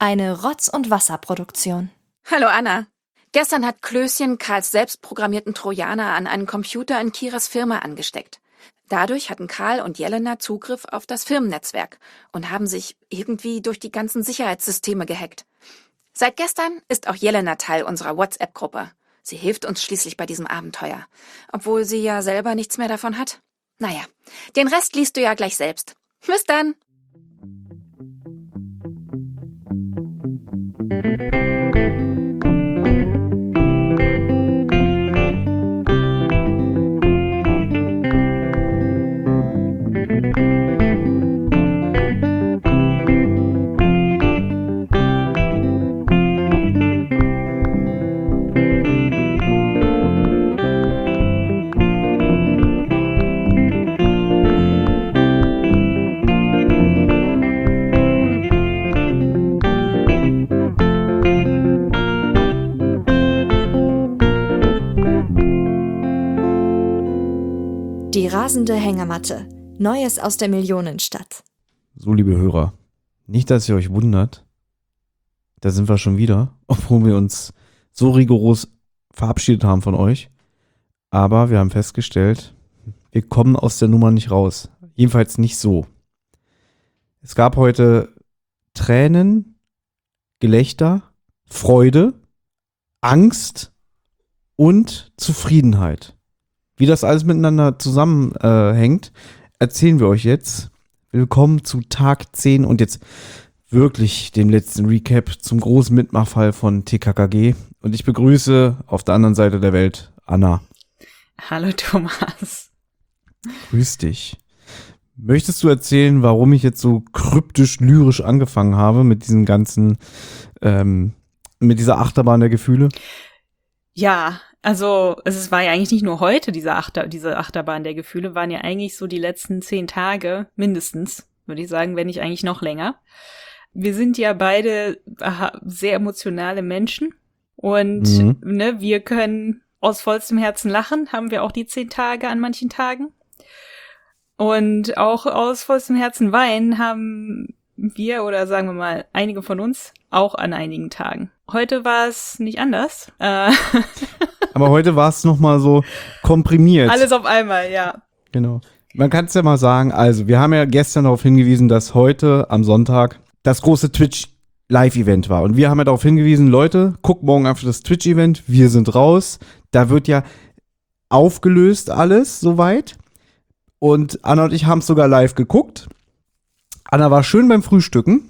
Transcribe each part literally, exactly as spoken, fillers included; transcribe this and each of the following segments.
Eine Rotz- und Wasserproduktion. Hallo Anna. Gestern hat Klößchen Karls selbstprogrammierten Trojaner an einen Computer in Kiras Firma angesteckt. Dadurch hatten Karl und Jelena Zugriff auf das Firmennetzwerk und haben sich irgendwie durch die ganzen Sicherheitssysteme gehackt. Seit gestern ist auch Jelena Teil unserer WhatsApp-Gruppe. Sie hilft uns schließlich bei diesem Abenteuer, obwohl sie ja selber nichts mehr davon hat. Naja, den Rest liest du ja gleich selbst. Bis dann! Die rasende Hängematte. Neues aus der Millionenstadt. So, liebe Hörer, nicht, dass ihr euch wundert, da sind wir schon wieder, obwohl wir uns so rigoros verabschiedet haben von euch. Aber wir haben festgestellt, wir kommen aus der Nummer nicht raus. Jedenfalls nicht so. Es gab heute Tränen, Gelächter, Freude, Angst und Zufriedenheit. Wie das alles miteinander zusammenhängt, äh, erzählen wir euch jetzt. Willkommen zu Tag zehn und jetzt wirklich dem letzten Recap zum großen Mitmachfall von T K K G. Und ich begrüße auf der anderen Seite der Welt Anna. Hallo Thomas. Grüß dich. Möchtest du erzählen, warum ich jetzt so kryptisch lyrisch angefangen habe mit diesen ganzen, ähm, mit dieser Achterbahn der Gefühle? Ja, also es war ja eigentlich nicht nur heute, diese, Achter, diese Achterbahn der Gefühle, waren ja eigentlich so die letzten zehn Tage mindestens, würde ich sagen, wenn nicht eigentlich noch länger. Wir sind ja beide aha, sehr emotionale Menschen und Mhm. ne, wir können aus vollstem Herzen lachen, haben wir auch die zehn Tage an manchen Tagen. Und auch aus vollstem Herzen weinen haben wir, oder sagen wir mal einige von uns, auch an einigen Tagen. Heute war es nicht anders. Äh Aber heute war es nochmal so komprimiert. Alles auf einmal, ja. Genau. Man kann es ja mal sagen, also wir haben ja gestern darauf hingewiesen, dass heute am Sonntag das große Twitch-Live-Event war. Und wir haben ja darauf hingewiesen, Leute, guckt morgen einfach das Twitch-Event, wir sind raus. Da wird ja aufgelöst alles soweit. Und Anna und ich haben es sogar live geguckt. Anna war schön beim Frühstücken.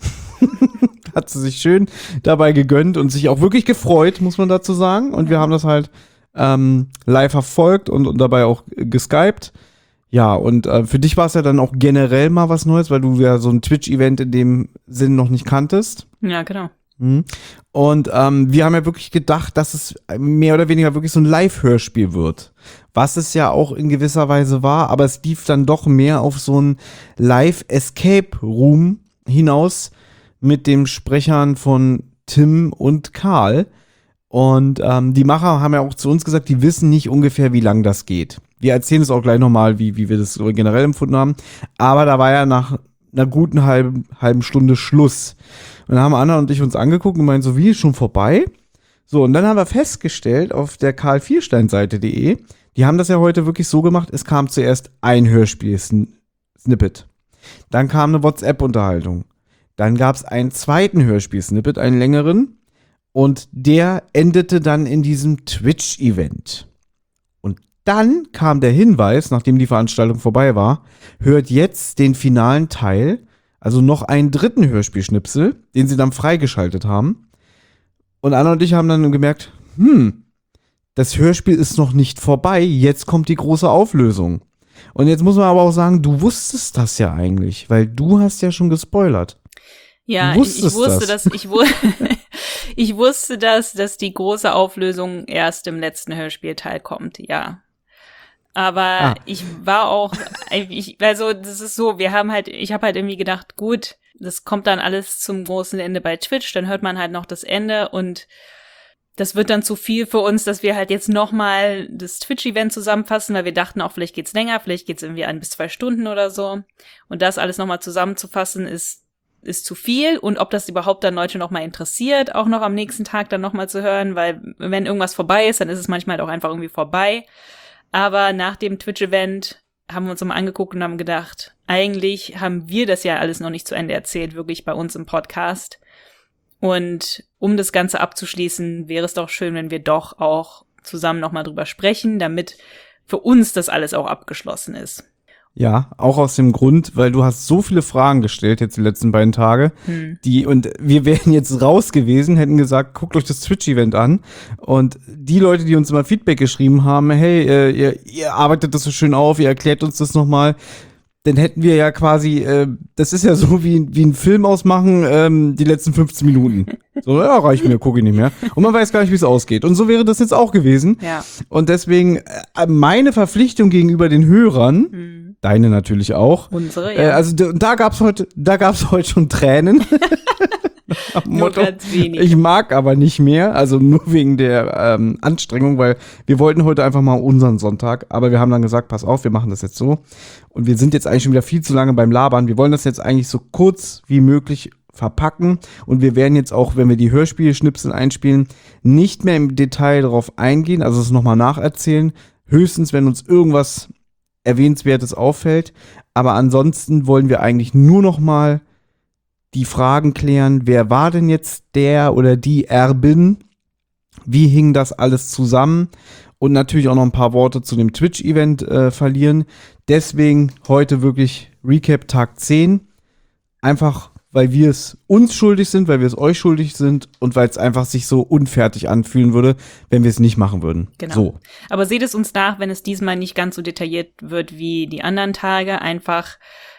Hat sie sich schön dabei gegönnt und sich auch wirklich gefreut, muss man dazu sagen. Und wir haben das halt ähm, live verfolgt und, und dabei auch geskypt. Ja, und äh, für dich war es ja dann auch generell mal was Neues, weil du ja so ein Twitch-Event in dem Sinn noch nicht kanntest. Ja, genau. Mhm. Und ähm, wir haben ja wirklich gedacht, dass es mehr oder weniger wirklich so ein Live-Hörspiel wird. Was es ja auch in gewisser Weise war, aber es lief dann doch mehr auf so ein Live-Escape-Room hinaus mit den Sprechern von Tim und Karl. Und ähm, die Macher haben ja auch zu uns gesagt, die wissen nicht ungefähr, wie lang das geht. Wir erzählen es auch gleich nochmal, wie, wie wir das so generell empfunden haben. Aber da war ja nach einer guten halben, halben Stunde Schluss. Und dann haben Anna und ich uns angeguckt und meinten so, wie, ist schon vorbei? So, und dann haben wir festgestellt auf der karl vierstein seite punkt de, die haben das ja heute wirklich so gemacht, es kam zuerst ein Hörspiel-Snippet. Dann kam eine WhatsApp-Unterhaltung. Dann gab es einen zweiten Hörspiel-Snippet, einen längeren. Und der endete dann in diesem Twitch-Event. Und dann kam der Hinweis, nachdem die Veranstaltung vorbei war, hört jetzt den finalen Teil, also noch einen dritten Hörspielschnipsel, den sie dann freigeschaltet haben. Und Anna und ich haben dann gemerkt, hm, das Hörspiel ist noch nicht vorbei, jetzt kommt die große Auflösung. Und jetzt muss man aber auch sagen, du wusstest das ja eigentlich, weil du hast ja schon gespoilert. Ja, ich, ich wusste, das? dass ich, wu- ich wusste, dass, dass die große Auflösung erst im letzten Hörspielteil kommt, ja. Aber ah. ich war auch, ich, also das ist so, wir haben halt, ich habe halt irgendwie gedacht, gut, das kommt dann alles zum großen Ende bei Twitch, dann hört man halt noch das Ende und das wird dann zu viel für uns, dass wir halt jetzt nochmal das Twitch-Event zusammenfassen, weil wir dachten auch, vielleicht geht's länger, vielleicht geht's irgendwie ein bis zwei Stunden oder so. Und das alles nochmal zusammenzufassen ist ist zu viel und ob das überhaupt dann Leute noch mal interessiert, auch noch am nächsten Tag dann noch mal zu hören, weil wenn irgendwas vorbei ist, dann ist es manchmal halt auch einfach irgendwie vorbei. Aber nach dem Twitch-Event haben wir uns mal angeguckt und haben gedacht, eigentlich haben wir das ja alles noch nicht zu Ende erzählt, wirklich bei uns im Podcast. Und um das Ganze abzuschließen, wäre es doch schön, wenn wir doch auch zusammen noch mal drüber sprechen, damit für uns das alles auch abgeschlossen ist. Ja, auch aus dem Grund, weil du hast so viele Fragen gestellt jetzt die letzten beiden Tage, hm. die, und wir wären jetzt raus gewesen, hätten gesagt, guckt euch das Twitch-Event an, und die Leute, die uns immer Feedback geschrieben haben, hey, äh, ihr, ihr arbeitet das so schön auf, ihr erklärt uns das nochmal, dann hätten wir ja quasi, äh, das ist ja so wie, wie ein Film ausmachen, ähm, die letzten fünfzehn Minuten. So, ja, reicht mir, gucke ich nicht mehr. Und man weiß gar nicht, wie es ausgeht. Und so wäre das jetzt auch gewesen. Ja. Und deswegen äh, meine Verpflichtung gegenüber den Hörern, hm. deine natürlich auch. Unsere, ja. Äh, also d- da gab's heute, da gab's heute schon Tränen. Nur ganz wenig. Ich mag aber nicht mehr, also nur wegen der ähm, Anstrengung, weil wir wollten heute einfach mal unseren Sonntag, aber wir haben dann gesagt, pass auf, wir machen das jetzt so, und wir sind jetzt eigentlich schon wieder viel zu lange beim Labern, wir wollen das jetzt eigentlich so kurz wie möglich verpacken, und wir werden jetzt auch, wenn wir die Hörspielschnipsel einspielen, nicht mehr im Detail darauf eingehen, also es nochmal nacherzählen, höchstens, wenn uns irgendwas Erwähnenswertes auffällt, aber ansonsten wollen wir eigentlich nur noch mal die Fragen klären, wer war denn jetzt der oder die Erbin, wie hing das alles zusammen, und natürlich auch noch ein paar Worte zu dem Twitch-Event äh, verlieren. Deswegen heute wirklich Recap Tag zehn, einfach weil wir es uns schuldig sind, weil wir es euch schuldig sind und weil es einfach sich so unfertig anfühlen würde, wenn wir es nicht machen würden. Genau. So. Aber seht es uns nach, wenn es diesmal nicht ganz so detailliert wird wie die anderen Tage, einfach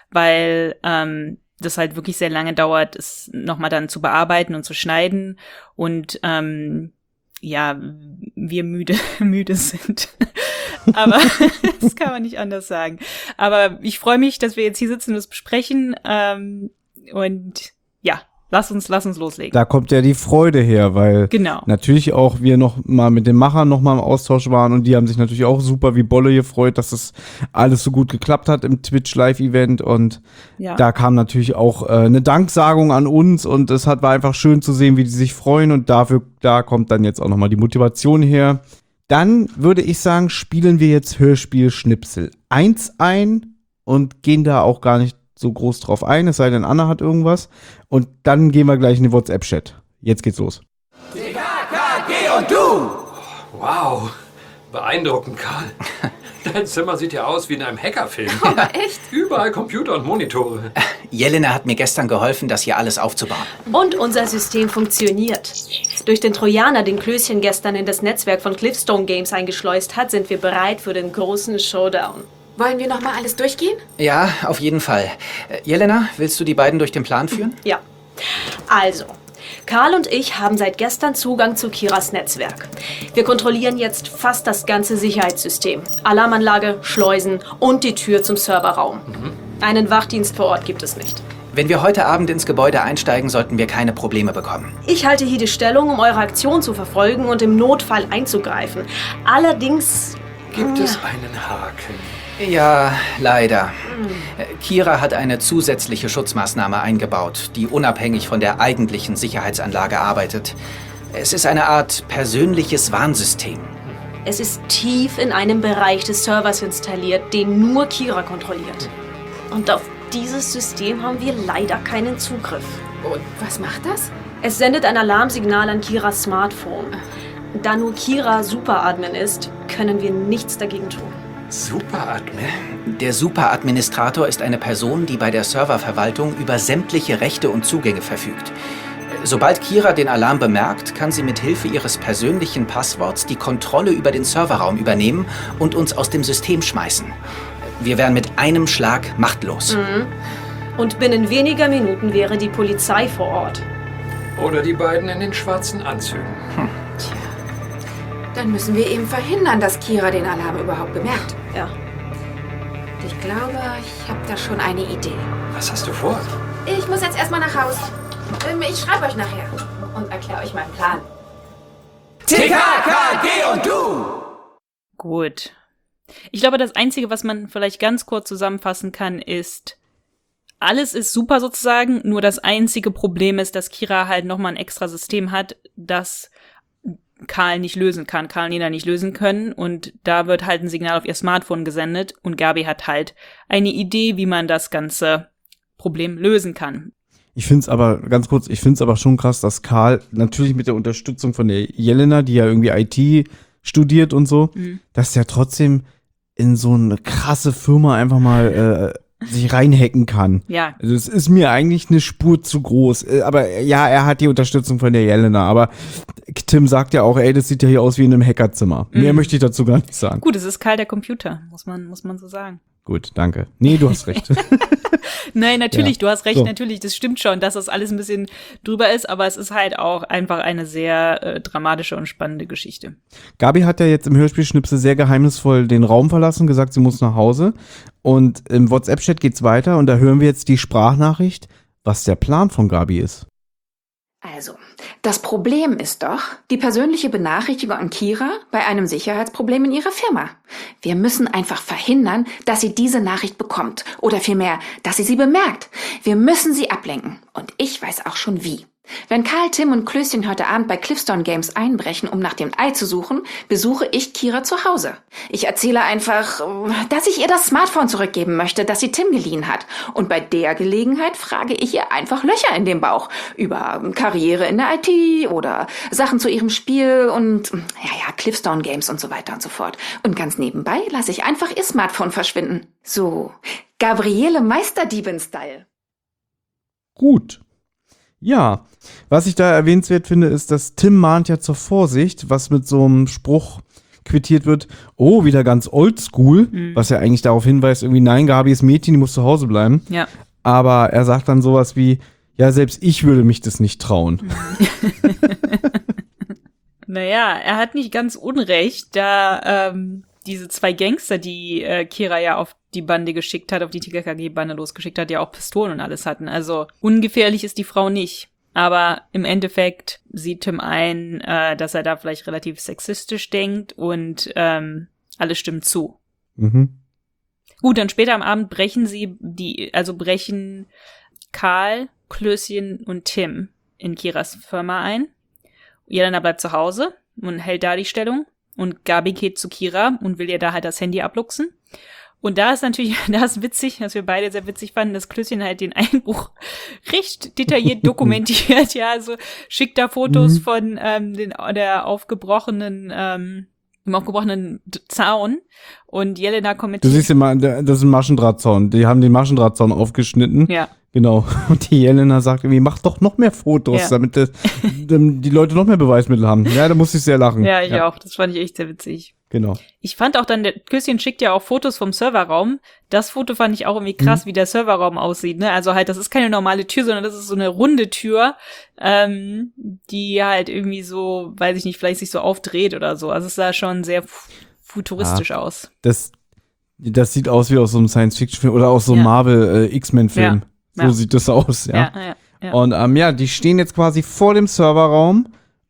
weil ähm, das halt wirklich sehr lange dauert, es nochmal dann zu bearbeiten und zu schneiden, und ähm, ja, wir müde müde sind. Aber das kann man nicht anders sagen. Aber ich freue mich, dass wir jetzt hier sitzen und das besprechen, ähm, und ja, lass uns lass uns loslegen. Da kommt ja die Freude her, weil genau. natürlich auch wir noch mal mit den Machern noch mal im Austausch waren, und die haben sich natürlich auch super wie Bolle gefreut, dass das alles so gut geklappt hat im Twitch-Live-Event, und ja. da kam natürlich auch äh, eine Danksagung an uns, und es hat, war einfach schön zu sehen, wie die sich freuen, und dafür, da kommt dann jetzt auch noch mal die Motivation her. Dann würde ich sagen, spielen wir jetzt Hörspiel-Schnipsel eins ein und gehen da auch gar nicht so groß drauf ein, es sei denn, Anna hat irgendwas. Und dann gehen wir gleich in den WhatsApp-Chat. Jetzt geht's los. T K K G und du! Wow, beeindruckend, Karl. Dein Zimmer sieht ja aus wie in einem Hackerfilm. Aber echt? Überall Computer und Monitore. Jelena hat mir gestern geholfen, das hier alles aufzubauen. Und unser System funktioniert. Durch den Trojaner, den Klößchen gestern in das Netzwerk von Cliffstone Games eingeschleust hat, sind wir bereit für den großen Showdown. Wollen wir noch mal alles durchgehen? Ja, auf jeden Fall. Äh, Jelena, willst du die beiden durch den Plan führen? Ja. Also, Karl und ich haben seit gestern Zugang zu Kiras Netzwerk. Wir kontrollieren jetzt fast das ganze Sicherheitssystem. Alarmanlage, Schleusen und die Tür zum Serverraum. Mhm. Einen Wachdienst vor Ort gibt es nicht. Wenn wir heute Abend ins Gebäude einsteigen, sollten wir keine Probleme bekommen. Ich halte hier die Stellung, um eure Aktion zu verfolgen und im Notfall einzugreifen. Allerdings... Gibt es einen Haken? Ja, leider. Kira hat eine zusätzliche Schutzmaßnahme eingebaut, die unabhängig von der eigentlichen Sicherheitsanlage arbeitet. Es ist eine Art persönliches Warnsystem. Es ist tief in einem Bereich des Servers installiert, den nur Kira kontrolliert. Und auf dieses System haben wir leider keinen Zugriff. Und was macht das? Es sendet ein Alarmsignal an Kiras Smartphone. Da nur Kira Superadmin ist, können wir nichts dagegen tun. Superadmin? Der Superadministrator ist eine Person, die bei der Serververwaltung über sämtliche Rechte und Zugänge verfügt. Sobald Kira den Alarm bemerkt, kann sie mit Hilfe ihres persönlichen Passworts die Kontrolle über den Serverraum übernehmen und uns aus dem System schmeißen. Wir wären mit einem Schlag machtlos. Mhm. Und binnen weniger Minuten wäre die Polizei vor Ort. Oder die beiden in den schwarzen Anzügen. Hm. Tja, dann müssen wir eben verhindern, dass Kira den Alarm überhaupt bemerkt. Ja. Ich glaube, ich habe da schon eine Idee. Was hast du vor? Ich muss jetzt erstmal nach Haus. Ich schreibe euch nachher und erkläre euch meinen Plan. T K K G und du! Gut. Ich glaube, das Einzige, was man vielleicht ganz kurz zusammenfassen kann, ist, alles ist super sozusagen, nur das einzige Problem ist, dass Kira halt nochmal ein extra System hat, das Carl nicht lösen kann, Carl und Yelena nicht lösen können und da wird halt ein Signal auf ihr Smartphone gesendet und Gabi hat halt eine Idee, wie man das ganze Problem lösen kann. Ich find's aber, ganz kurz, ich find's aber schon krass, dass Carl natürlich mit der Unterstützung von der Yelena, die ja irgendwie I T studiert und so, mhm. dass der trotzdem in so eine krasse Firma einfach mal äh, sich reinhacken kann. Ja. Also es ist mir eigentlich eine Spur zu groß. Aber ja, er hat die Unterstützung von der Yelena. Aber Tim sagt ja auch, ey, das sieht ja hier aus wie in einem Hackerzimmer. Mhm. Mehr möchte ich dazu gar nicht sagen. Gut, es ist Karl der Computer, muss man, muss man so sagen. Gut, danke. Nee, du hast recht. Nein, natürlich, ja. du hast recht, so. natürlich, das stimmt schon, dass das alles ein bisschen drüber ist, aber es ist halt auch einfach eine sehr äh, dramatische und spannende Geschichte. Gabi hat ja jetzt im Hörspielschnipsel sehr geheimnisvoll den Raum verlassen, gesagt, sie muss nach Hause. Und im WhatsApp-Chat geht's weiter und da hören wir jetzt die Sprachnachricht, was der Plan von Gabi ist. Also, das Problem ist doch die persönliche Benachrichtigung an Kira bei einem Sicherheitsproblem in ihrer Firma. Wir müssen einfach verhindern, dass sie diese Nachricht bekommt. Oder vielmehr, dass sie sie bemerkt. Wir müssen sie ablenken. Und ich weiß auch schon wie. Wenn Karl, Tim und Klößchen heute Abend bei Cliffstone Games einbrechen, um nach dem Ei zu suchen, besuche ich Kira zu Hause. Ich erzähle einfach, dass ich ihr das Smartphone zurückgeben möchte, das sie Tim geliehen hat. Und bei der Gelegenheit frage ich ihr einfach Löcher in den Bauch. Über Karriere in der I T oder Sachen zu ihrem Spiel und, ja, ja, Cliffstone Games und so weiter und so fort. Und ganz nebenbei lasse ich einfach ihr Smartphone verschwinden. So, Gabriele Meisterdieben-Style. Gut. Ja, was ich da erwähnenswert finde, ist, dass Tim mahnt ja zur Vorsicht, was mit so einem Spruch quittiert wird, oh, wieder ganz oldschool, mhm. was ja eigentlich darauf hinweist, irgendwie, nein, Gabi ist Mädchen, die muss zu Hause bleiben. Ja. Aber er sagt dann sowas wie, ja, selbst ich würde mich das nicht trauen. Mhm. Naja, er hat nicht ganz unrecht, da ähm, diese zwei Gangster, die äh, Kira ja auf die Bande geschickt hat, auf die T K K G-Bande losgeschickt hat, ja auch Pistolen und alles hatten. Also ungefährlich ist die Frau nicht. Aber im Endeffekt sieht Tim ein, äh, dass er da vielleicht relativ sexistisch denkt und ähm, alles stimmt zu. Mhm. Gut, dann später am Abend brechen sie die, also brechen Karl, Klößchen und Tim in Kiras Firma ein. Yelena bleibt zu Hause und hält da die Stellung. Und Gabi geht zu Kira und will ihr da halt das Handy abluchsen. Und da ist natürlich, da ist witzig, was wir beide sehr witzig fanden, dass Klößchen halt den Einbruch recht detailliert dokumentiert. Ja, also schickt da Fotos mhm. von ähm, den, der aufgebrochenen, ähm, dem aufgebrochenen Zaun. Und Yelena kommentiert. Du siehst immer, das ist ein Maschendrahtzaun. Die haben den Maschendrahtzaun aufgeschnitten. Ja. Genau. Und die Yelena sagt irgendwie, mach doch noch mehr Fotos, ja. damit das, die Leute noch mehr Beweismittel haben. Ja, da musste ich sehr lachen. Ja, ich ja. auch. Das fand ich echt sehr witzig. Genau. Ich fand auch dann, der Klößchen schickt ja auch Fotos vom Serverraum. Das Foto fand ich auch irgendwie krass, mhm. wie der Serverraum aussieht, ne? Also halt, das ist keine normale Tür, sondern das ist so eine runde Tür, ähm, die halt irgendwie so, weiß ich nicht, vielleicht sich so aufdreht oder so. Also es sah schon sehr f- futuristisch ja. aus. Das, das sieht aus wie aus so einem Science-Fiction-Film oder aus so einem ja. Marvel-X-Men-Film. Ja. So ja. sieht das aus, ja. ja, ja, ja. Und ähm, ja, die stehen jetzt quasi vor dem Serverraum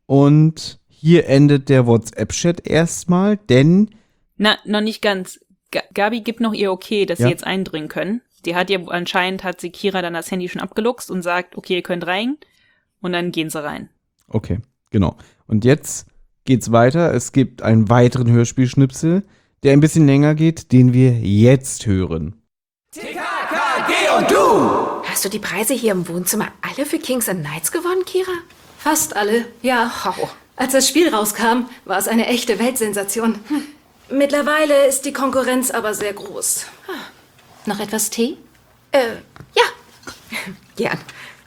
und hier endet der WhatsApp-Chat erstmal, denn Na, noch nicht ganz. G- Gabi gibt noch ihr Okay, dass ja. sie jetzt eindringen können. Die hat ihr, anscheinend hat sie Kira dann das Handy schon abgeluchst und sagt, okay, ihr könnt rein. Und dann gehen sie rein. Okay, genau. Und jetzt geht's weiter. Es gibt einen weiteren Hörspielschnipsel, der ein bisschen länger geht, den wir jetzt hören. T K K G und du! Hast du die Preise hier im Wohnzimmer alle für Kings and Knights gewonnen, Kira? Fast alle, ja. Oh. Als das Spiel rauskam, war es eine echte Weltsensation. Hm. Mittlerweile ist die Konkurrenz aber sehr groß. Noch etwas Tee? Äh, ja. Gern.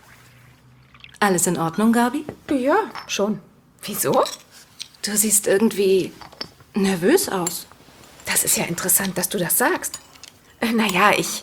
Alles in Ordnung, Gabi? Ja, schon. Wieso? Du siehst irgendwie nervös aus. Das ist ja interessant, dass du das sagst. Äh, naja, ich...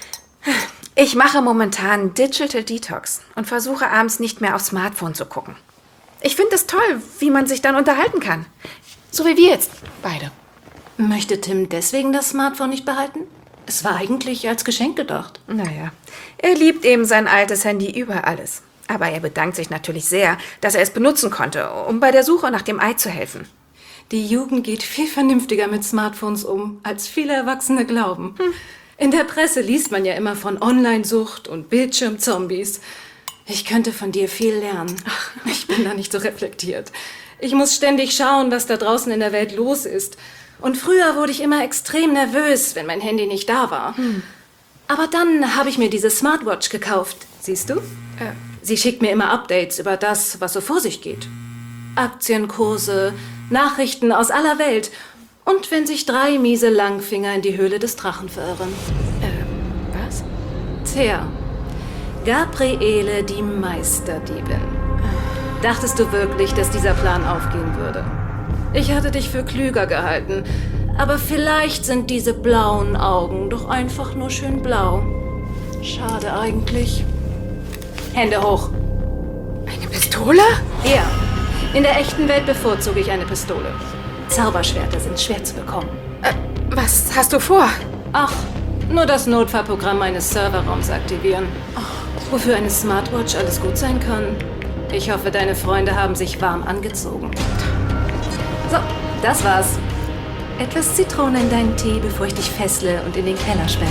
Ich mache momentan Digital Detox und versuche abends nicht mehr aufs Smartphone zu gucken. Ich finde es toll, wie man sich dann unterhalten kann. So wie wir jetzt beide. Möchte Tim deswegen das Smartphone nicht behalten? Es war eigentlich als Geschenk gedacht. Naja, er liebt eben sein altes Handy über alles. Aber er bedankt sich natürlich sehr, dass er es benutzen konnte, um bei der Suche nach dem Ei zu helfen. Die Jugend geht viel vernünftiger mit Smartphones um, als viele Erwachsene glauben. Hm. In der Presse liest man ja immer von Online-Sucht und Bildschirmzombies. Ich könnte von dir viel lernen. Ach, ich bin da nicht so reflektiert. Ich muss ständig schauen, was da draußen in der Welt los ist. Und früher wurde ich immer extrem nervös, wenn mein Handy nicht da war. Hm. Aber dann habe ich mir diese Smartwatch gekauft. Siehst du? Äh. Sie schickt mir immer Updates über das, was so vor sich geht. Aktienkurse, Nachrichten aus aller Welt. Und wenn sich drei miese Langfinger in die Höhle des Drachen verirren. Äh, was? Tja, Gabriele, die Meisterdiebin. Dachtest du wirklich, dass dieser Plan aufgehen würde? Ich hatte dich für klüger gehalten. Aber vielleicht sind diese blauen Augen doch einfach nur schön blau. Schade eigentlich. Hände hoch. Eine Pistole? Ja. In der echten Welt bevorzuge ich eine Pistole. Zauberschwerter sind schwer zu bekommen. Äh, was hast du vor? Ach, nur das Notfallprogramm meines Serverraums aktivieren. Oh, wofür eine Smartwatch alles gut sein kann. Ich hoffe, deine Freunde haben sich warm angezogen. So, das war's. Etwas Zitrone in deinen Tee, bevor ich dich fessle und in den Keller sperre.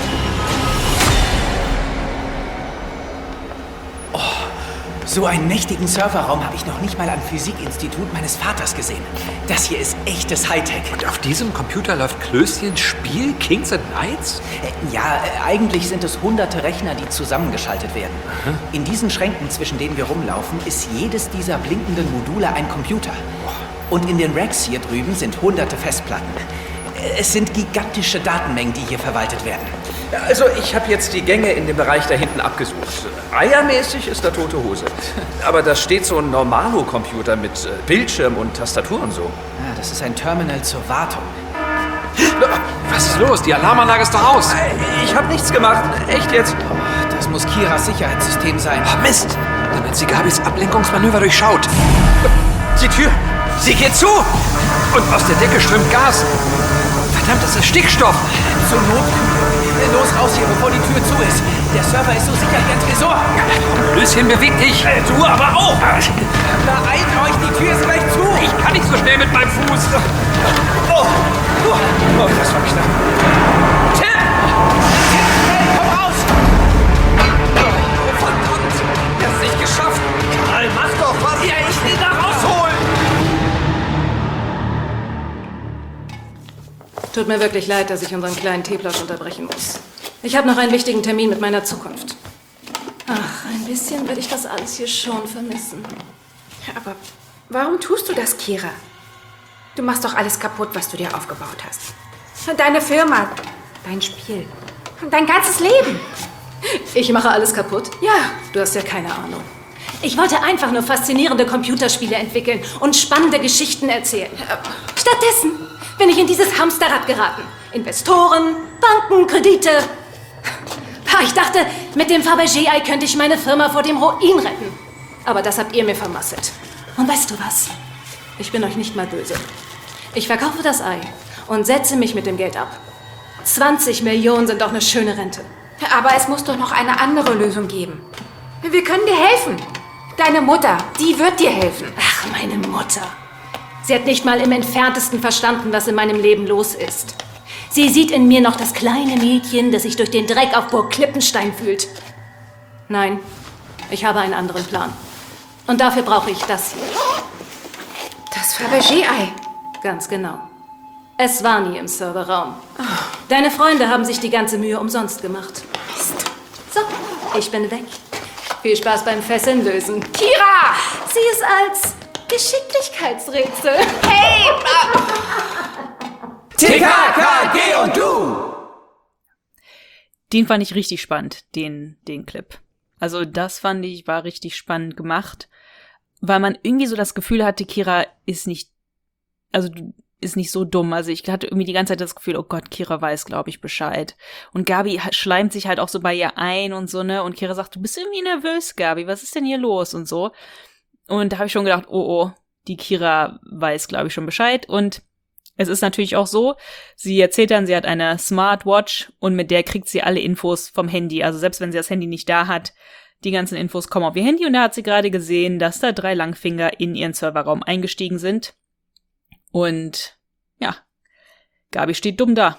So einen mächtigen Serverraum habe ich noch nicht mal am Physikinstitut meines Vaters gesehen. Das hier ist echtes Hightech. Und auf diesem Computer läuft Klößchens Spiel Kings and Knights? Äh, ja, äh, eigentlich sind es hunderte Rechner, die zusammengeschaltet werden. Aha. In diesen Schränken, zwischen denen wir rumlaufen, ist jedes dieser blinkenden Module ein Computer. Und in den Racks hier drüben sind hunderte Festplatten. Es sind gigantische Datenmengen, die hier verwaltet werden. Also ich habe jetzt die Gänge in dem Bereich da hinten abgesucht. Eiermäßig ist da tote Hose. Aber da steht so ein Normalo-Computer mit Bildschirm und Tastatur und so. Ja, das ist ein Terminal zur Wartung. Was ist los? Die Alarmanlage ist doch aus. Ich habe nichts gemacht. Echt jetzt? Oh, das muss Kiras Sicherheitssystem sein. Oh, Mist! Dann hat sie Gabis Ablenkungsmanöver durchschaut. Die Tür, sie geht zu! Und aus der Decke strömt Gas. Verdammt, das ist Stickstoff. Zur Not. Los, raus hier, bevor die Tür zu ist. Der Server ist so sicher wie ein Tresor. Klößchen, beweg dich. Äh, du aber auch. Beeilt euch, die Tür ist gleich zu. Ich kann nicht so schnell mit meinem Fuß. Oh, oh, oh das war knapp. Tim! Tim, schnell, komm raus! Oh, verdammt, er hat es nicht geschafft. Karl, mach doch was. Ja, ich will da rausholen. Tut mir wirklich leid, dass ich unseren kleinen Teeplausch unterbrechen muss. Ich habe noch einen wichtigen Termin mit meiner Zukunft. Ach, ein bisschen werde ich das alles hier schon vermissen. Aber warum tust du das, Kira? Du machst doch alles kaputt, was du dir aufgebaut hast. Deine Firma, dein Spiel, dein ganzes Leben. Ich mache alles kaputt? Ja. Du hast ja keine Ahnung. Ich wollte einfach nur faszinierende Computerspiele entwickeln und spannende Geschichten erzählen. Stattdessen bin ich in dieses Hamsterrad geraten. Investoren, Banken, Kredite. Ich dachte, mit dem Fabergé-Ei könnte ich meine Firma vor dem Ruin retten. Aber das habt ihr mir vermasselt. Und weißt du was? Ich bin euch nicht mal böse. Ich verkaufe das Ei und setze mich mit dem Geld ab. zwanzig Millionen sind doch eine schöne Rente. Aber es muss doch noch eine andere Lösung geben. Wir können dir helfen. Deine Mutter, die wird dir helfen. Ach, meine Mutter. Sie hat nicht mal im Entferntesten verstanden, was in meinem Leben los ist. Sie sieht in mir noch das kleine Mädchen, das sich durch den Dreck auf Burg Klippenstein fühlt. Nein, ich habe einen anderen Plan. Und dafür brauche ich das hier. Das Fabergé-Ei. Ganz genau. Es war nie im Serverraum. Oh. Deine Freunde haben sich die ganze Mühe umsonst gemacht. Mist. So, ich bin weg. Viel Spaß beim Fesseln lösen. Kira! Sieh es als Geschicklichkeitsrätsel. Hey! T K K G und du! Den fand ich richtig spannend, den, den Clip. Also das fand ich, war richtig spannend gemacht, weil man irgendwie so das Gefühl hatte, Kira ist nicht, also ist nicht so dumm. Also ich hatte irgendwie die ganze Zeit das Gefühl, oh Gott, Kira weiß, glaube ich, Bescheid. Und Gabi schleimt sich halt auch so bei ihr ein und so, ne? Und Kira sagt, du bist irgendwie nervös, Gabi, was ist denn hier los und so. Und da habe ich schon gedacht, oh oh, die Kira weiß, glaube ich, schon Bescheid. Und es ist natürlich auch so, sie erzählt dann, sie hat eine Smartwatch und mit der kriegt sie alle Infos vom Handy. Also selbst wenn sie das Handy nicht da hat, die ganzen Infos kommen auf ihr Handy. Und da hat sie gerade gesehen, dass da drei Langfinger in ihren Serverraum eingestiegen sind. Und ja, Gabi steht dumm da.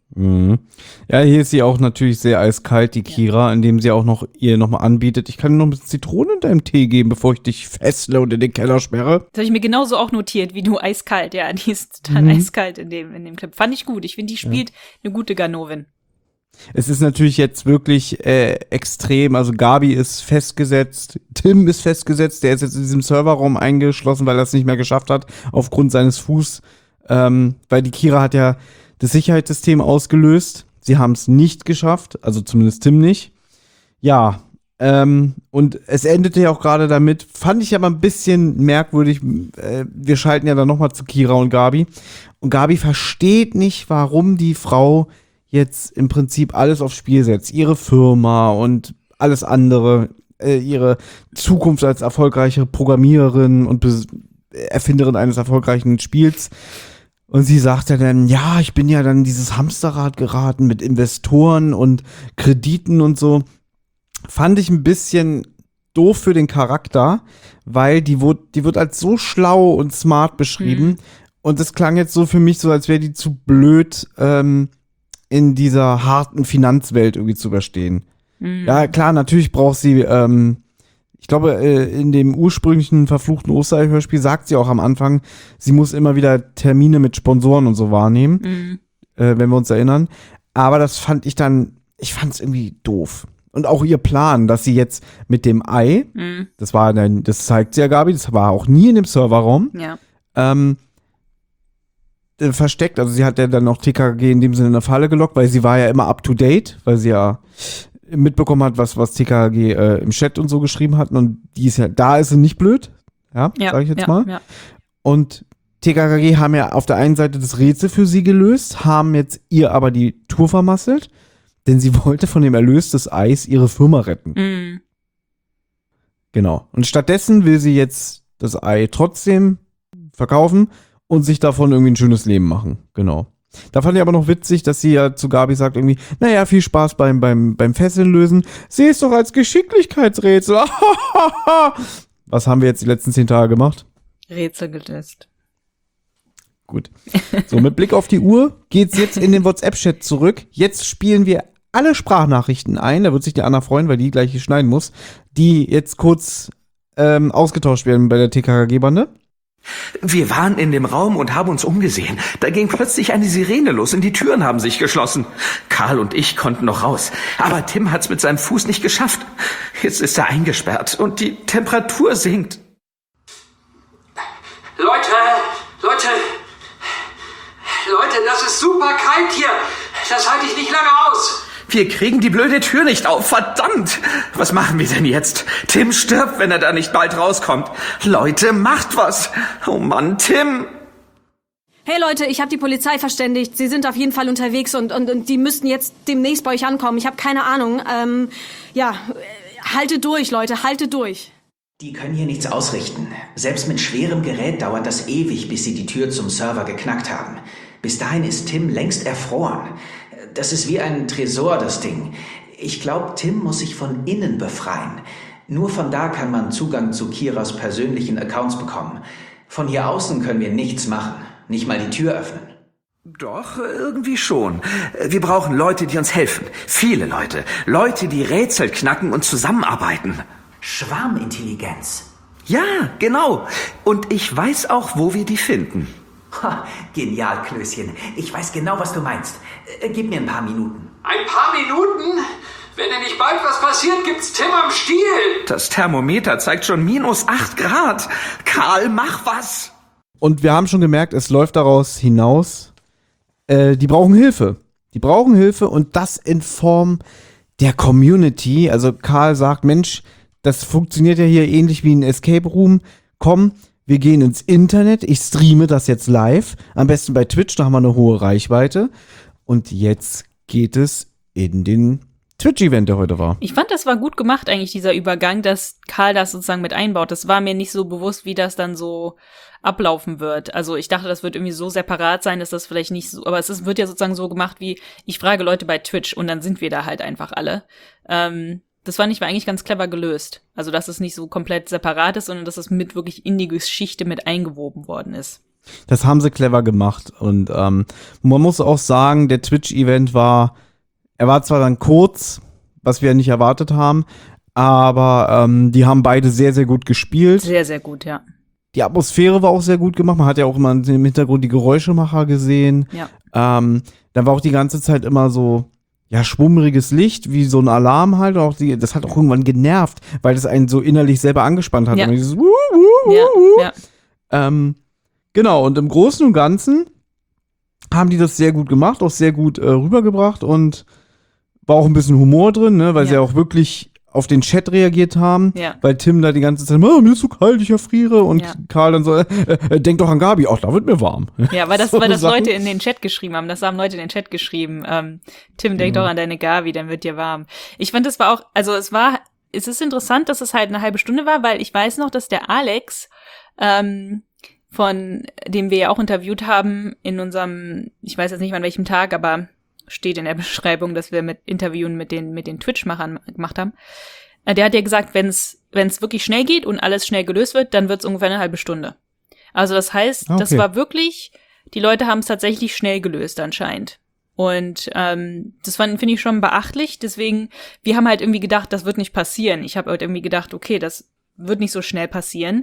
Mhm. Ja, hier ist sie auch natürlich sehr eiskalt, die Kira, ja. indem sie auch noch ihr nochmal anbietet, ich kann dir noch ein bisschen Zitrone in deinem Tee geben, bevor ich dich fessle und in den Keller sperre. Das habe ich mir genauso auch notiert, wie du, eiskalt. Ja, die ist total mhm. eiskalt in dem, in dem Clip. Fand ich gut. Ich finde, die spielt ja. eine gute Ganovin. Es ist natürlich jetzt wirklich äh, extrem, also Gabi ist festgesetzt, Tim ist festgesetzt, der ist jetzt in diesem Serverraum eingeschlossen, weil er es nicht mehr geschafft hat, aufgrund seines Fuß, ähm, weil die Kira hat ja das Sicherheitssystem ausgelöst. Sie haben es nicht geschafft, also zumindest Tim nicht. Ja, ähm, und es endete ja auch gerade damit, fand ich aber ein bisschen merkwürdig, äh, wir schalten ja dann nochmal zu Kira und Gabi. Und Gabi versteht nicht, warum die Frau jetzt im Prinzip alles aufs Spiel setzt. Ihre Firma und alles andere, äh, ihre Zukunft als erfolgreiche Programmiererin und Bes- Erfinderin eines erfolgreichen Spiels. Und sie sagt ja dann, ja, ich bin ja dann in dieses Hamsterrad geraten mit Investoren und Krediten und so. Fand ich ein bisschen doof für den Charakter, weil die wird, die wird als so schlau und smart beschrieben. Mhm. Und das klang jetzt so für mich so, als wäre die zu blöd, ähm, in dieser harten Finanzwelt irgendwie zu überstehen. Mhm. Ja, klar, natürlich braucht sie, ähm, ich glaube, in dem ursprünglichen verfluchten Osterei-Hörspiel sagt sie auch am Anfang, sie muss immer wieder Termine mit Sponsoren und so wahrnehmen, mhm. äh, wenn wir uns erinnern. Aber das fand ich dann, ich fand es irgendwie doof. Und auch ihr Plan, dass sie jetzt mit dem Ei, mhm. das war dann, das zeigt sie ja, Gabi, das war auch nie in dem Serverraum, ja. ähm, äh, versteckt. Also sie hat ja dann auch T K K G in dem Sinne in eine Falle gelockt, weil sie war ja immer up to date, weil sie ja mitbekommen hat, was, was T K K G äh, im Chat und so geschrieben hatten, und die ist ja, da ist sie nicht blöd, ja, ja sag ich jetzt ja, mal. Ja. Und T K K G haben ja auf der einen Seite das Rätsel für sie gelöst, haben jetzt ihr aber die Tour vermasselt, denn sie wollte von dem Erlös des Eis ihre Firma retten. Mhm. Genau. Und stattdessen will sie jetzt das Ei trotzdem verkaufen und sich davon irgendwie ein schönes Leben machen. Genau. Da fand ich aber noch witzig, dass sie ja zu Gabi sagt irgendwie, naja, viel Spaß beim, beim, beim Fesseln lösen. Sieh es doch als Geschicklichkeitsrätsel. Was haben wir jetzt die letzten zehn Tage gemacht? Rätsel gelöst. Gut. So, mit Blick auf die Uhr geht's jetzt in den WhatsApp-Chat zurück. Jetzt spielen wir alle Sprachnachrichten ein. Da wird sich die Anna freuen, weil die gleich hier schneiden muss. Die jetzt kurz ähm, ausgetauscht werden bei der T K K G-Bande. Wir waren in dem Raum und haben uns umgesehen. Da ging plötzlich eine Sirene los und die Türen haben sich geschlossen. Karl und ich konnten noch raus. Aber Tim hat's mit seinem Fuß nicht geschafft. Jetzt ist er eingesperrt und die Temperatur sinkt. Leute, Leute, Leute, das ist super kalt hier. Das halte ich nicht lange aus. Wir kriegen die blöde Tür nicht auf, verdammt! Was machen wir denn jetzt? Tim stirbt, wenn er da nicht bald rauskommt. Leute, macht was! Oh Mann, Tim! Hey Leute, ich habe die Polizei verständigt. Sie sind auf jeden Fall unterwegs und, und, und die müssten jetzt demnächst bei euch ankommen. Ich habe keine Ahnung. Ähm, ja, haltet durch, Leute, haltet durch. Die können hier nichts ausrichten. Selbst mit schwerem Gerät dauert das ewig, bis sie die Tür zum Server geknackt haben. Bis dahin ist Tim längst erfroren. Das ist wie ein Tresor, das Ding. Ich glaube, Tim muss sich von innen befreien. Nur von da kann man Zugang zu Kiras persönlichen Accounts bekommen. Von hier außen können wir nichts machen. Nicht mal die Tür öffnen. Doch, irgendwie schon. Wir brauchen Leute, die uns helfen. Viele Leute. Leute, die Rätsel knacken und zusammenarbeiten. Schwarmintelligenz. Ja, genau. Und ich weiß auch, wo wir die finden. Ha, genial, Klößchen. Ich weiß genau, was du meinst. Äh, gib mir ein paar Minuten. Ein paar Minuten? Wenn denn nicht bald was passiert, gibt's Tim am Stiel. Das Thermometer zeigt schon minus acht Grad. Karl, mach was! Und wir haben schon gemerkt, es läuft daraus hinaus, äh, die brauchen Hilfe. Die brauchen Hilfe und das in Form der Community. Also Karl sagt, Mensch, das funktioniert ja hier ähnlich wie ein Escape Room. Komm, wir gehen ins Internet, ich streame das jetzt live, am besten bei Twitch, da haben wir eine hohe Reichweite. Und jetzt geht es in den Twitch-Event, der heute war. Ich fand, das war gut gemacht eigentlich, dieser Übergang, dass Karl das sozusagen mit einbaut. Das war mir nicht so bewusst, wie das dann so ablaufen wird. Also ich dachte, das wird irgendwie so separat sein, dass das vielleicht nicht so, aber es ist, wird ja sozusagen so gemacht wie, ich frage Leute bei Twitch und dann sind wir da halt einfach alle. Ähm, Das fand ich war eigentlich ganz clever gelöst. Also, dass es nicht so komplett separat ist, sondern dass es mit wirklich in die Geschichte mit eingewoben worden ist. Das haben sie clever gemacht. Und ähm, man muss auch sagen, der Twitch-Event war, er war zwar dann kurz, was wir nicht erwartet haben, aber ähm, die haben beide sehr, sehr gut gespielt. Sehr, sehr gut, ja. Die Atmosphäre war auch sehr gut gemacht. Man hat ja auch immer im Hintergrund die Geräuschemacher gesehen. Ja. Ähm, dann war auch die ganze Zeit immer so, ja, schwummriges Licht, wie so ein Alarm halt. Auch die, das hat auch irgendwann genervt, weil das einen so innerlich selber angespannt hat. Ja. Und dieses Wuh, wuh, Ja, wuh. ja. Ähm, genau, und im Großen und Ganzen haben die das sehr gut gemacht, auch sehr gut äh, rübergebracht und war auch ein bisschen Humor drin, ne, weil Ja. sie auch wirklich auf den Chat reagiert haben, Ja. weil Tim da die ganze Zeit, oh, mir ist so kalt, ich erfriere und Ja. Karl dann so, äh, äh, denk doch an Gabi, auch da wird mir warm. Ja, weil das, So weil das Sachen. Leute in den Chat geschrieben haben. Das haben Leute in den Chat geschrieben. Ähm, Tim, denk Genau. doch an deine Gabi, dann wird dir warm. Ich fand, das war auch, also es war, es ist interessant, dass es halt eine halbe Stunde war, weil ich weiß noch, dass der Alex, ähm, von dem wir ja auch interviewt haben in unserem, ich weiß jetzt nicht an welchem Tag, aber steht in der Beschreibung, dass wir mit Interviewen mit den, mit den Twitch-Machern gemacht haben. Äh, Der hat ja gesagt, wenn es wenn es wirklich schnell geht und alles schnell gelöst wird, dann wird es ungefähr eine halbe Stunde. Also das heißt, Okay. das war wirklich, die Leute haben es tatsächlich schnell gelöst anscheinend. Und ähm, das finde ich schon beachtlich. Deswegen, wir haben halt irgendwie gedacht, das wird nicht passieren. Ich habe halt irgendwie gedacht, okay, das wird nicht so schnell passieren.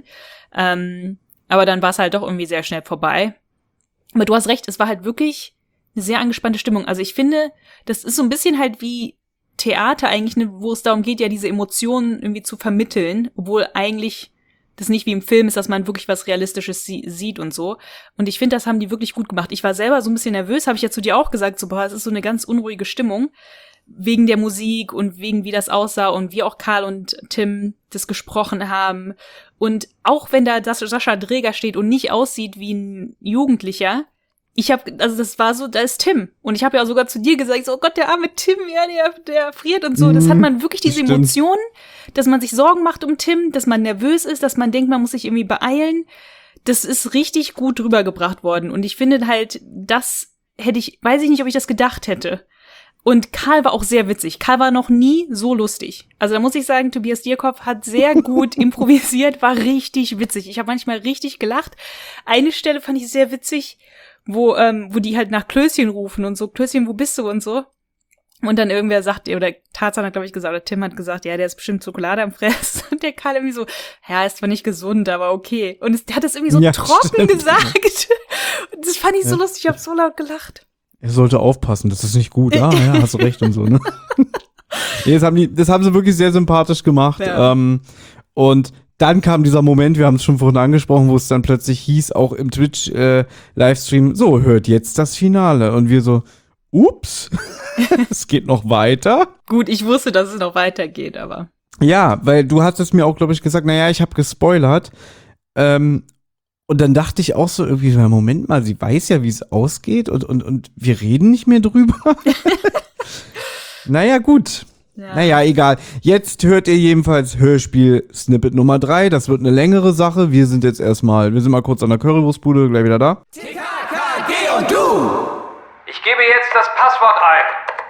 Ähm, aber dann war es halt doch irgendwie sehr schnell vorbei. Aber du hast recht, es war halt wirklich eine sehr angespannte Stimmung. Also ich finde, das ist so ein bisschen halt wie Theater eigentlich, ne, wo es darum geht, ja diese Emotionen irgendwie zu vermitteln, obwohl eigentlich das nicht wie im Film ist, dass man wirklich was Realistisches sie- sieht und so. Und ich finde, das haben die wirklich gut gemacht. Ich war selber so ein bisschen nervös, habe ich ja zu dir auch gesagt, so, boah, es ist so eine ganz unruhige Stimmung wegen der Musik und wegen wie das aussah und wie auch Karl und Tim das gesprochen haben. Und auch wenn da das Sascha Dreger steht und nicht aussieht wie ein Jugendlicher, ich habe, also das war so, da ist Tim. Und ich habe ja sogar zu dir gesagt, so, oh Gott, der arme Tim, ja, der, der friert und so. Das hat man wirklich diese stimmt. Emotionen, dass man sich Sorgen macht um Tim, dass man nervös ist, dass man denkt, man muss sich irgendwie beeilen. Das ist richtig gut rübergebracht worden. Und ich finde halt, das hätte ich, weiß ich nicht, ob ich das gedacht hätte. Und Karl war auch sehr witzig. Karl war noch nie so lustig. Also da muss ich sagen, Tobias Dierkopf hat sehr gut improvisiert, war richtig witzig. Ich habe manchmal richtig gelacht. Eine Stelle fand ich sehr witzig, wo ähm, wo die halt nach Klößchen rufen und so, Klößchen, wo bist du und so. Und dann irgendwer sagt, oder Tarzan hat, glaube ich, gesagt, oder Tim hat gesagt, ja, der ist bestimmt Schokolade am Fressen. Und der Karl irgendwie so, ja, ist zwar nicht gesund, aber okay. Und es, der hat das irgendwie so Ja, trocken stimmt. gesagt. Und das fand ich so Ja. lustig, ich habe so laut gelacht. Er sollte aufpassen, das ist nicht gut. Ah, ja, hast du recht und so, ne? Nee, das haben die, das haben sie wirklich sehr sympathisch gemacht. Ja. Ähm, und dann kam dieser Moment, wir haben es schon vorhin angesprochen, wo es dann plötzlich hieß, auch im Twitch-Livestream, äh, so, hört jetzt das Finale. Und wir so, ups, es geht noch weiter. Gut, ich wusste, dass es noch weitergeht, aber. Ja, weil du hattest mir auch, glaube ich, gesagt, naja, ich habe gespoilert. Ähm, und dann dachte ich auch so irgendwie, na, Moment mal, sie weiß ja, wie es ausgeht und, und, und wir reden nicht mehr drüber. Naja, gut. Ja. Naja, egal. Jetzt hört ihr jedenfalls Hörspiel-Snippet Nummer drei. Das wird eine längere Sache. Wir sind jetzt erstmal, wir sind mal kurz an der Currywurstbude, gleich wieder da. T K K G und du! Ich gebe jetzt das Passwort ein.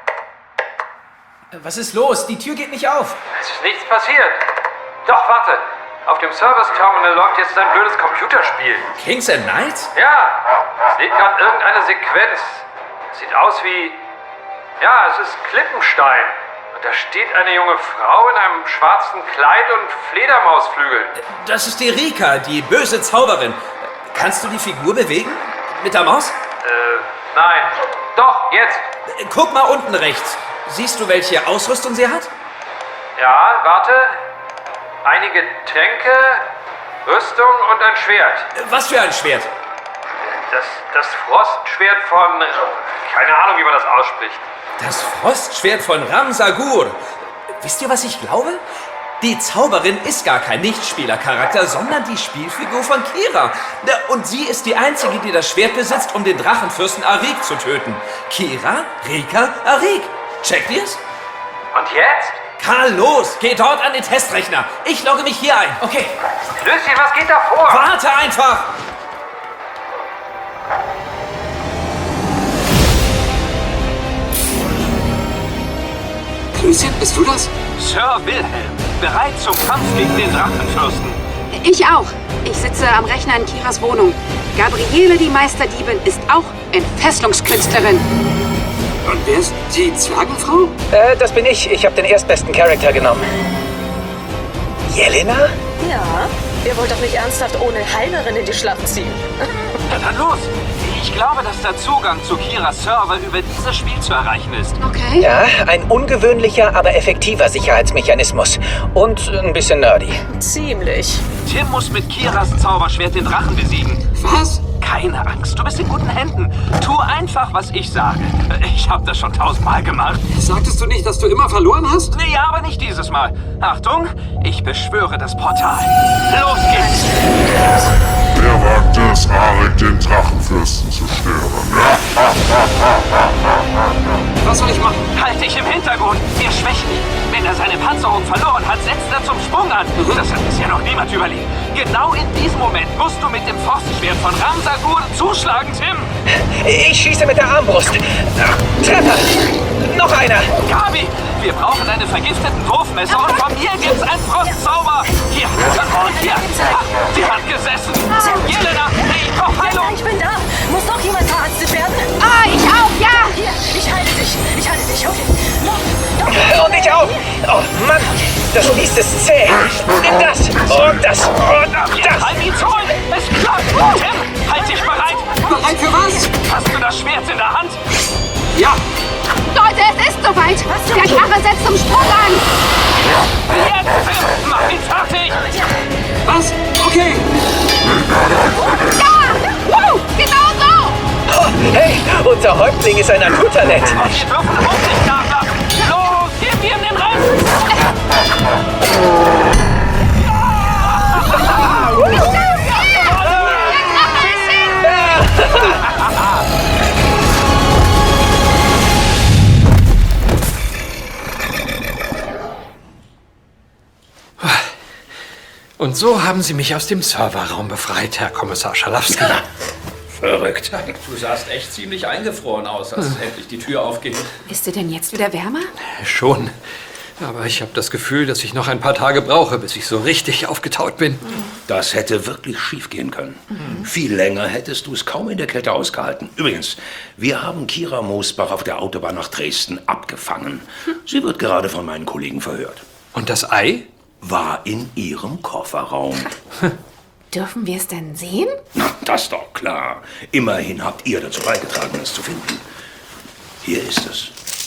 Was ist los? Die Tür geht nicht auf. Es ist nichts passiert. Doch, warte. Auf dem Service-Terminal läuft jetzt ein blödes Computerspiel. Kings and Knights? Ja, es lädt gerade irgendeine Sequenz. Sieht aus wie... Ja, es ist Klippenstein. Und da steht eine junge Frau in einem schwarzen Kleid und Fledermausflügeln. Das ist die Rika, die böse Zauberin. Kannst du die Figur bewegen? Mit der Maus? Äh, nein. Doch, jetzt. Guck mal unten rechts. Siehst du, welche Ausrüstung sie hat? Ja, warte. Einige Tränke, Rüstung und ein Schwert. Was für ein Schwert? Das, das Frostschwert von... Keine Ahnung, wie man das ausspricht. Das Frostschwert von Ramsagur. Wisst ihr, was ich glaube? Die Zauberin ist gar kein Nichtspielercharakter, sondern die Spielfigur von Kira. Und sie ist die Einzige, die das Schwert besitzt, um den Drachenfürsten Arik zu töten. Kira, Rika, Arik. Checkt ihr's? Und jetzt? Karl, los! Geh dort an den Testrechner. Ich logge mich hier ein. Okay. Löschen, was geht da vor? Warte einfach! Klößchen, bist du das? Sir Wilhelm, bereit zum Kampf gegen den Drachenfürsten. Ich auch. Ich sitze am Rechner in Kiras Wohnung. Gabriele, die Meisterdiebin, ist auch Entfesselungskünstlerin. Und wer ist die Zwergenfrau? Äh, das bin ich. Ich habe den erstbesten Charakter genommen. Jelena? Ja, ihr wollt doch nicht ernsthaft ohne Heilerin in die Schlacht ziehen. Ja, dann los! Ich glaube, dass der Zugang zu Kiras Server über dieses Spiel zu erreichen ist. Okay. Ja, ein ungewöhnlicher, aber effektiver Sicherheitsmechanismus. Und ein bisschen nerdy. Ziemlich. Tim muss mit Kiras Zauberschwert den Drachen besiegen. Was? Keine Angst, du bist in guten Händen. Tu einfach, was ich sage. Ich habe das schon tausendmal gemacht. Sagtest du nicht, dass du immer verloren hast? Nee, aber nicht dieses Mal. Achtung, ich beschwöre das Portal. Los geht's! Wer wagt es, Arik den Drachenfürsten zu stören? Was soll ich machen? Halt dich im Hintergrund. Wir schwächen ihn. Wenn er seine Panzerung verloren hat, setzt er zum Sprung an. Das hat bisher noch niemand überlebt. Genau in diesem Moment musst du mit dem Forstschwert von Ramsagur zuschlagen, Tim. Ich schieße mit der Armbrust. Treffer! Noch einer! Gabi, wir brauchen deine vergifteten Wurfmesser und von mir gibt's einen Frostzauber. Hier, und hier. Ah, die hat gesessen. Jelena, ich brauch Heilung. Ja, ich bin da. Muss noch jemand verarztet werden? Ah, ich auch, ja! Hier, ich halte dich. Ich halte dich, okay. Noch, noch. Und ich auch! Oh Mann, das Biest ist zäh. Nimm das und das und das. Halt ihn zurück. Es klappt. Tim, halt dich bereit. Bereit für was? Hast du das Schwert in der Hand? Ja. Leute, es ist soweit! Der Drache setzt zum Sprung an! Jetzt, Tim! Mach ihn fertig! Was? Okay. Ja! Woo! Genau so! Oh, hey, unser Häuptling ist ein Naturtalent. Und wir dürfen auch nicht nachlassen. Los, gib ihm den Rest! Und so haben Sie mich aus dem Serverraum befreit, Herr Kommissar Schalafsky. Verrückt. Du sahst echt ziemlich eingefroren aus, als endlich die Tür aufging. Ist dir denn jetzt wieder wärmer? Schon. Aber ich habe das Gefühl, dass ich noch ein paar Tage brauche, bis ich so richtig aufgetaut bin. Das hätte wirklich schief gehen können. Mhm. Viel länger hättest du es kaum in der Kälte ausgehalten. Übrigens, wir haben Kira Mosbach auf der Autobahn nach Dresden abgefangen. Sie wird gerade von meinen Kollegen verhört. Und das Ei? War in ihrem Kofferraum. Dürfen wir es denn sehen? Na, das ist doch klar. Immerhin habt ihr dazu beigetragen, es zu finden. Hier ist es.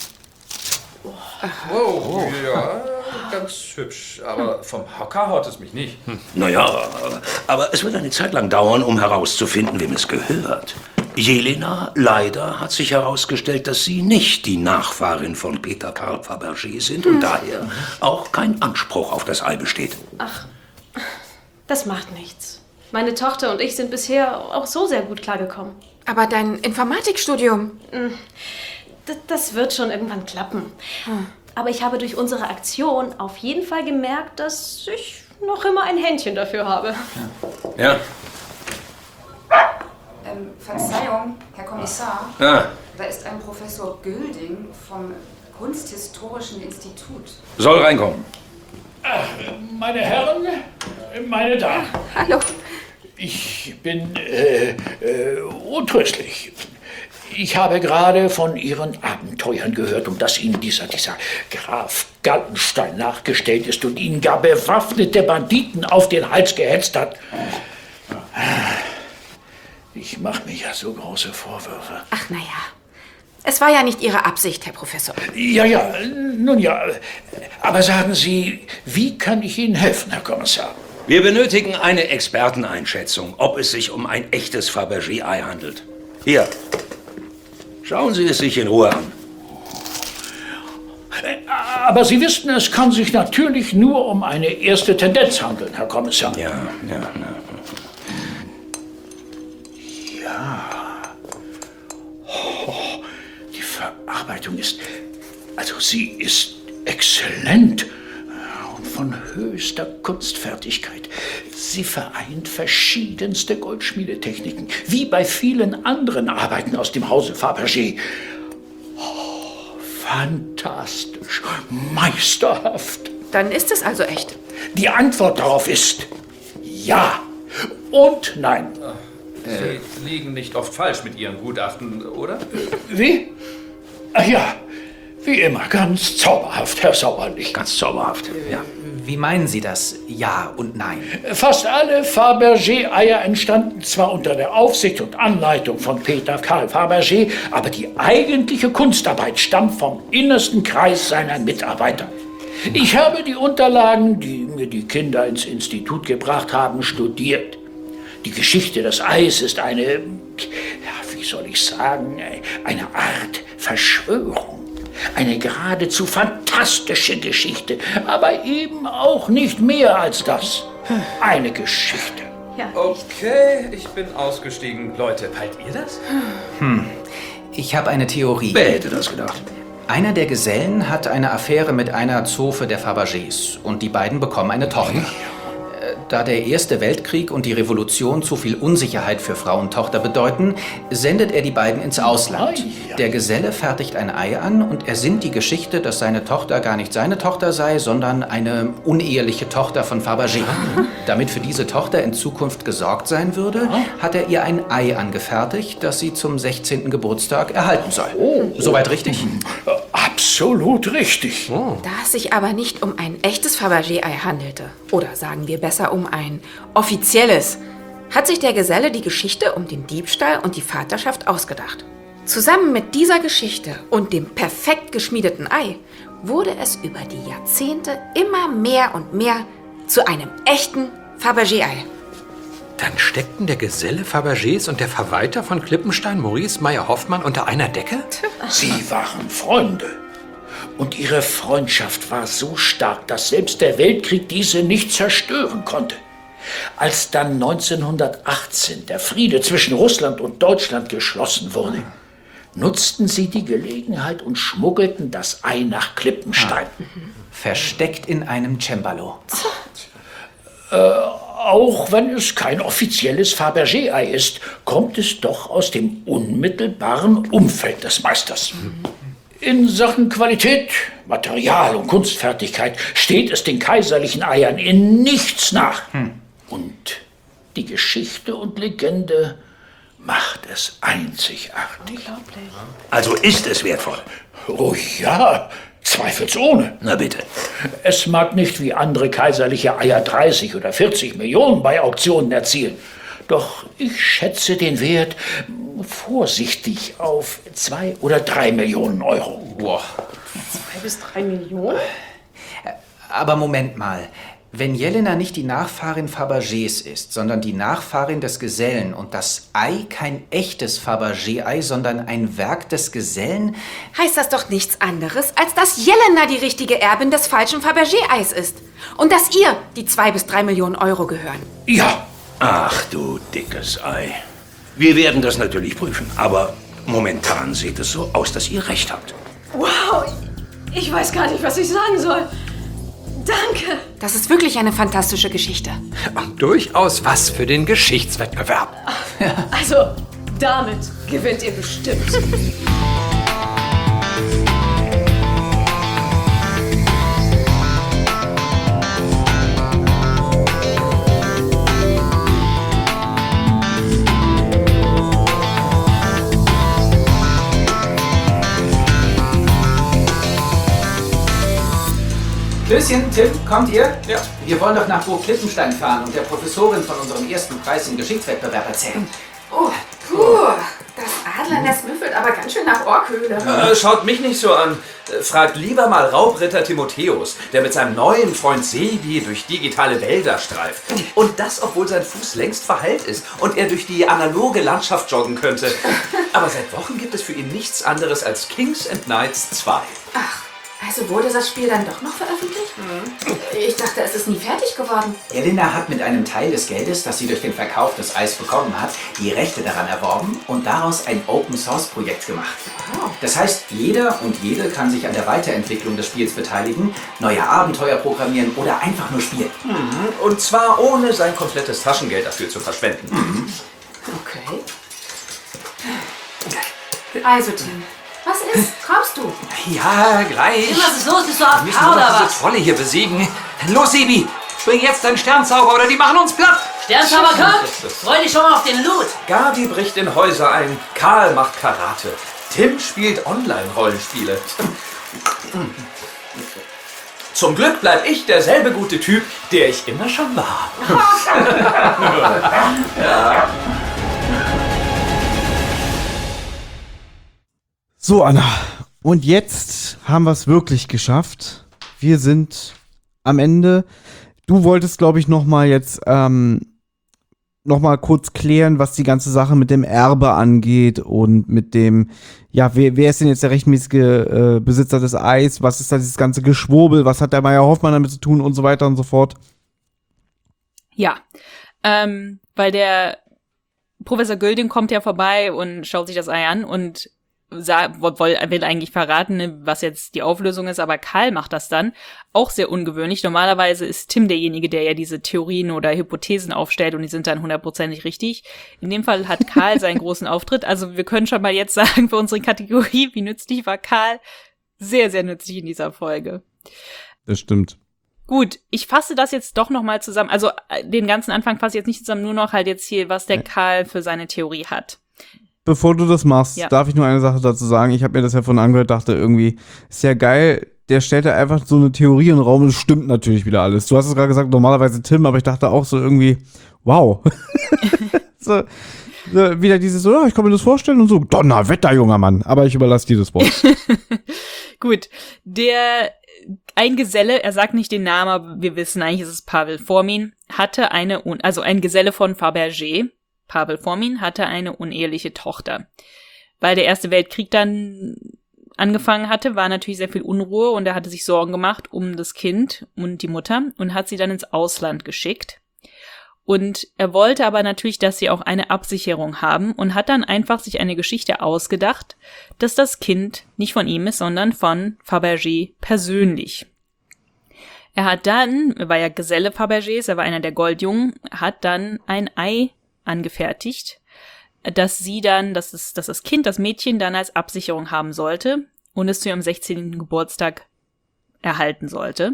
Oh, ja, ganz hübsch. Aber vom Hocker haut es mich nicht. Hm. Naja, aber es wird eine Zeit lang dauern, um herauszufinden, wem es gehört. Jelena, leider hat sich herausgestellt, dass Sie nicht die Nachfahrin von Peter Karl Fabergé sind und hm. daher auch kein Anspruch auf das Ei besteht. Ach, das macht nichts. Meine Tochter und ich sind bisher auch so sehr gut klargekommen. Aber dein Informatikstudium? Das, das wird schon irgendwann klappen. Hm. Aber ich habe durch unsere Aktion auf jeden Fall gemerkt, dass ich noch immer ein Händchen dafür habe. Ja. Ähm, Verzeihung, Herr Kommissar. Ah. Da ist ein Professor Gülding vom Kunsthistorischen Institut. Soll reinkommen. Ach, meine Herren, meine Damen. Hallo. Ich bin äh, äh, untröstlich. Ich habe gerade von Ihren Abenteuern gehört, um das Ihnen dieser, dieser Graf Galtenstein nachgestellt ist und Ihnen gar bewaffnete Banditen auf den Hals gehetzt hat. Ich mache mir ja so große Vorwürfe. Ach, naja. Es war ja nicht Ihre Absicht, Herr Professor. Ja, ja, nun ja. Aber sagen Sie, wie kann ich Ihnen helfen, Herr Kommissar? Wir benötigen eine Experteneinschätzung, ob es sich um ein echtes Fabergé-Ei handelt. Hier. Schauen Sie es sich in Ruhe an. Aber Sie wissen, es kann sich natürlich nur um eine erste Tendenz handeln, Herr Kommissar. Ja, ja, ja. Ja. Oh, die Verarbeitung ist... Also sie ist exzellent und von höchster Kunstfertigkeit. Sie vereint verschiedenste Goldschmiedetechniken, wie bei vielen anderen Arbeiten aus dem Hause Fabergé. Oh, fantastisch, meisterhaft. Dann ist es also echt. Die Antwort darauf ist ja und nein. Sie liegen nicht oft falsch mit Ihren Gutachten, oder? Wie? Ach ja, wie immer, ganz zauberhaft, Herr Sauerlich. Ganz zauberhaft, ja. Wie meinen Sie das? Ja und nein. Fast alle Fabergé-Eier entstanden zwar unter der Aufsicht und Anleitung von Peter Karl Fabergé, aber die eigentliche Kunstarbeit stammt vom innersten Kreis seiner Mitarbeiter. Ich habe die Unterlagen, die mir die Kinder ins Institut gebracht haben, studiert. Die Geschichte des Eis ist eine, ja, wie soll ich sagen, eine Art Verschwörung. Eine geradezu fantastische Geschichte, aber eben auch nicht mehr als das. Eine Geschichte. Ja, okay, ich bin ausgestiegen. Leute, peilt ihr das? Hm, ich habe eine Theorie. Wer hätte das gedacht? Einer der Gesellen hat eine Affäre mit einer Zofe der Fabergés und die beiden bekommen eine Tochter. Da der Erste Weltkrieg und die Revolution zu viel Unsicherheit für Frau und Tochter bedeuten, sendet er die beiden ins Ausland. Der Geselle fertigt ein Ei an und ersinnt die Geschichte, dass seine Tochter gar nicht seine Tochter sei, sondern eine uneheliche Tochter von Fabergé. Damit für diese Tochter in Zukunft gesorgt sein würde, hat er ihr ein Ei angefertigt, das sie zum sechzehnten Geburtstag erhalten soll. Oh. Soweit richtig? Absolut richtig. Oh. Da es sich aber nicht um ein echtes Fabergé-Ei handelte, oder sagen wir besser um ein offizielles, hat sich der Geselle die Geschichte um den Diebstahl und die Vaterschaft ausgedacht. Zusammen mit dieser Geschichte und dem perfekt geschmiedeten Ei wurde es über die Jahrzehnte immer mehr und mehr zu einem echten Fabergé-Ei. Dann steckten der Geselle Fabergés und der Verwalter von Klippenstein, Maurice Meyer-Hoffmann, unter einer Decke? Sie waren Freunde. Und ihre Freundschaft war so stark, dass selbst der Weltkrieg diese nicht zerstören konnte. Als dann neunzehnhundertachtzehn der Friede zwischen Russland und Deutschland geschlossen wurde, nutzten sie die Gelegenheit und schmuggelten das Ei nach Klippenstein. Ah. Versteckt in einem Cembalo. Äh, auch wenn es kein offizielles Fabergé-Ei ist, kommt es doch aus dem unmittelbaren Umfeld des Meisters. In Sachen Qualität, Material und Kunstfertigkeit steht es den kaiserlichen Eiern in nichts nach. Hm. Und die Geschichte und Legende macht es einzigartig. Unglaublich. Also ist es wertvoll? Oh ja, zweifelsohne. Na bitte. Es mag nicht wie andere kaiserliche Eier dreißig oder vierzig Millionen bei Auktionen erzielen. Doch ich schätze den Wert vorsichtig auf zwei oder drei Millionen Euro. Wow. Zwei bis drei Millionen? Aber Moment mal. Wenn Jelena nicht die Nachfahrin Fabergés ist, sondern die Nachfahrin des Gesellen und das Ei kein echtes Fabergé-Ei, sondern ein Werk des Gesellen, heißt das doch nichts anderes, als dass Jelena die richtige Erbin des falschen Fabergé-Eis ist. Und dass ihr die zwei bis drei Millionen Euro gehören. Ja. Ach du dickes Ei. Wir werden das natürlich prüfen, aber momentan sieht es so aus, dass ihr recht habt. Wow, ich weiß gar nicht, was ich sagen soll. Danke. Das ist wirklich eine fantastische Geschichte. Und durchaus was für den Geschichtswettbewerb. Also, damit gewinnt ihr bestimmt. Klößchen, Tim, kommt ihr? Ja. Wir wollen doch nach Burg Klippenstein fahren und der Professorin von unserem ersten Preis im Geschichtswettbewerb erzählen. Oh, puh. Das Adlernest müffelt aber ganz schön nach Orkhöhle. Äh, schaut mich nicht so an. Fragt lieber mal Raubritter Timotheus, der mit seinem neuen Freund Sebi durch digitale Wälder streift. Und das, obwohl sein Fuß längst verheilt ist und er durch die analoge Landschaft joggen könnte. Aber seit Wochen gibt es für ihn nichts anderes als Kings and Knights zwei. Ach. Also wurde das Spiel dann doch noch veröffentlicht? Mhm. Ich dachte, es ist nie fertig geworden. Jelena hat mit einem Teil des Geldes, das sie durch den Verkauf des Eis bekommen hat, die Rechte daran erworben und daraus ein Open-Source-Projekt gemacht. Wow. Das heißt, jeder und jede kann sich an der Weiterentwicklung des Spiels beteiligen, neue Abenteuer programmieren oder einfach nur spielen. Mhm. Und zwar ohne sein komplettes Taschengeld dafür zu verschwenden. Mhm. Okay. Also, Tim. Was ist? Kommst du? Ja, gleich. Was ist los? Bist du auf Wir müssen K nur oder noch was? diese Trolle hier besiegen. Los, Sebi, bring jetzt deinen Sternzauber oder die machen uns platt. Sternzauber kommt! Freu dich schon mal auf den Loot! Gabi bricht in Häuser ein, Karl macht Karate, Tim spielt Online-Rollenspiele. Zum Glück bleib ich derselbe gute Typ, der ich immer schon war. Ja. So, Anna. Und jetzt haben wir es wirklich geschafft. Wir sind am Ende. Du wolltest, glaube ich, noch mal jetzt ähm, noch mal kurz klären, was die ganze Sache mit dem Erbe angeht und mit dem, ja, wer, wer ist denn jetzt der rechtmäßige äh, Besitzer des Eis? Was ist da dieses ganze Geschwurbel? Was hat der Meier Hoffmann damit zu tun und so weiter und so fort? Ja, ähm, weil der Professor Gülding kommt ja vorbei und schaut sich das Ei an und will eigentlich verraten, was jetzt die Auflösung ist, aber Karl macht das dann. Auch sehr ungewöhnlich. Normalerweise ist Tim derjenige, der ja diese Theorien oder Hypothesen aufstellt und die sind dann hundertprozentig richtig. In dem Fall hat Karl seinen großen Auftritt. Also wir können schon mal jetzt sagen, für unsere Kategorie, wie nützlich war Karl? Sehr, sehr nützlich in dieser Folge. Das stimmt. Gut, ich fasse das jetzt doch noch mal zusammen. Also den ganzen Anfang fasse ich jetzt nicht zusammen, nur noch halt jetzt hier, was der Karl für seine Theorie hat. Bevor du das machst, ja. darf ich nur eine Sache dazu sagen. Ich habe mir das ja von angehört, dachte irgendwie, ist ja geil, der stellt da einfach so eine Theorie in den Raum und es stimmt natürlich wieder alles. Du hast es gerade gesagt, normalerweise Tim, aber ich dachte auch so irgendwie, wow. so, so, wieder dieses, so, ja, ich kann mir das vorstellen und so, Donnerwetter, junger Mann. Aber ich überlasse dir das Wort. Gut, der ein Geselle, er sagt nicht den Namen, aber wir wissen eigentlich, ist es Pavel Formin, hatte eine, also ein Geselle von Fabergé, Pavel Formin hatte eine uneheliche Tochter. Weil der Erste Weltkrieg dann angefangen hatte, war natürlich sehr viel Unruhe und er hatte sich Sorgen gemacht um das Kind und die Mutter und hat sie dann ins Ausland geschickt. Und er wollte aber natürlich, dass sie auch eine Absicherung haben und hat dann einfach sich eine Geschichte ausgedacht, dass das Kind nicht von ihm ist, sondern von Fabergé persönlich. Er hat dann, er war ja Geselle Fabergés, er war einer der Goldjungen, hat dann ein Ei angefertigt, dass sie dann, dass, es, dass das Kind, das Mädchen dann als Absicherung haben sollte und es zu ihrem sechzehnten Geburtstag erhalten sollte.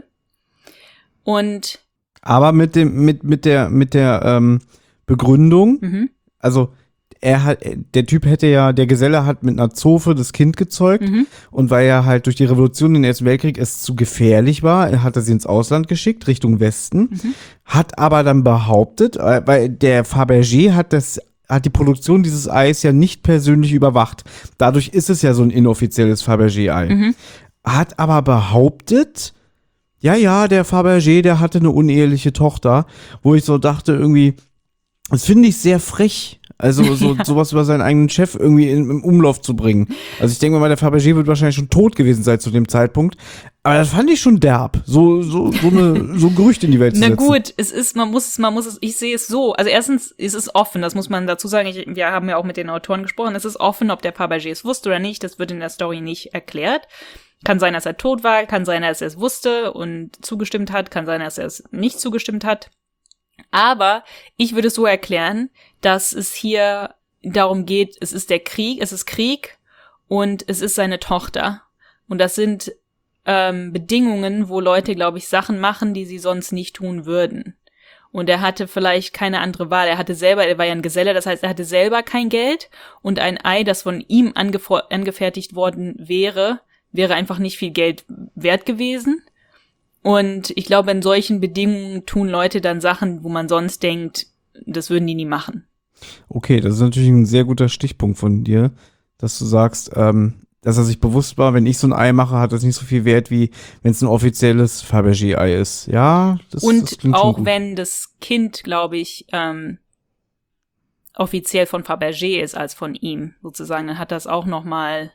Und aber mit dem, mit, mit der, mit der ähm, Begründung, mhm. also er hat, der Typ hätte ja, der Geselle hat mit einer Zofe das Kind gezeugt mhm. und weil er halt durch die Revolution im Ersten Weltkrieg es zu gefährlich war, hat er sie ins Ausland geschickt, Richtung Westen, mhm. hat aber dann behauptet, weil der Fabergé hat das, hat die Produktion dieses Eis ja nicht persönlich überwacht. Dadurch ist es ja so ein inoffizielles Fabergé-Ei. Mhm. Hat aber behauptet, ja, ja, der Fabergé, der hatte eine uneheliche Tochter, wo ich so dachte irgendwie, das finde ich sehr frech. Also so ja. sowas über seinen eigenen Chef irgendwie in, im Umlauf zu bringen. Also ich denke mal, der Fabergé wird wahrscheinlich schon tot gewesen sein zu dem Zeitpunkt. Aber das fand ich schon derb, so so so eine so ein Gerücht in die Welt zu setzen. Na gut, es ist, man muss es, man muss es, ich sehe es so. Also erstens ist es offen, das muss man dazu sagen. Ich, wir haben ja auch mit den Autoren gesprochen. Es ist offen, ob der Fabergé es wusste oder nicht. Das wird in der Story nicht erklärt. Kann sein, dass er tot war, kann sein, dass er es wusste und zugestimmt hat, kann sein, dass er es nicht zugestimmt hat. Aber ich würde es so erklären, dass es hier darum geht, es ist der Krieg, es ist Krieg und es ist seine Tochter. Und das sind ähm, Bedingungen, wo Leute, glaube ich, Sachen machen, die sie sonst nicht tun würden. Und er hatte vielleicht keine andere Wahl. Er hatte selber, er war ja ein Geselle, das heißt, er hatte selber kein Geld und ein Ei, das von ihm angef- angefertigt worden wäre, wäre einfach nicht viel Geld wert gewesen. Und ich glaube, in solchen Bedingungen tun Leute dann Sachen, wo man sonst denkt, das würden die nie machen. Okay, das ist natürlich ein sehr guter Stichpunkt von dir, dass du sagst, ähm, dass er sich bewusst war, wenn ich so ein Ei mache, hat das nicht so viel Wert, wie wenn es ein offizielles Fabergé-Ei ist. Ja, das, Und das klingt auch schon gut. wenn das Kind, glaube ich, ähm, offiziell von Fabergé ist als von ihm, sozusagen, dann hat das auch nochmal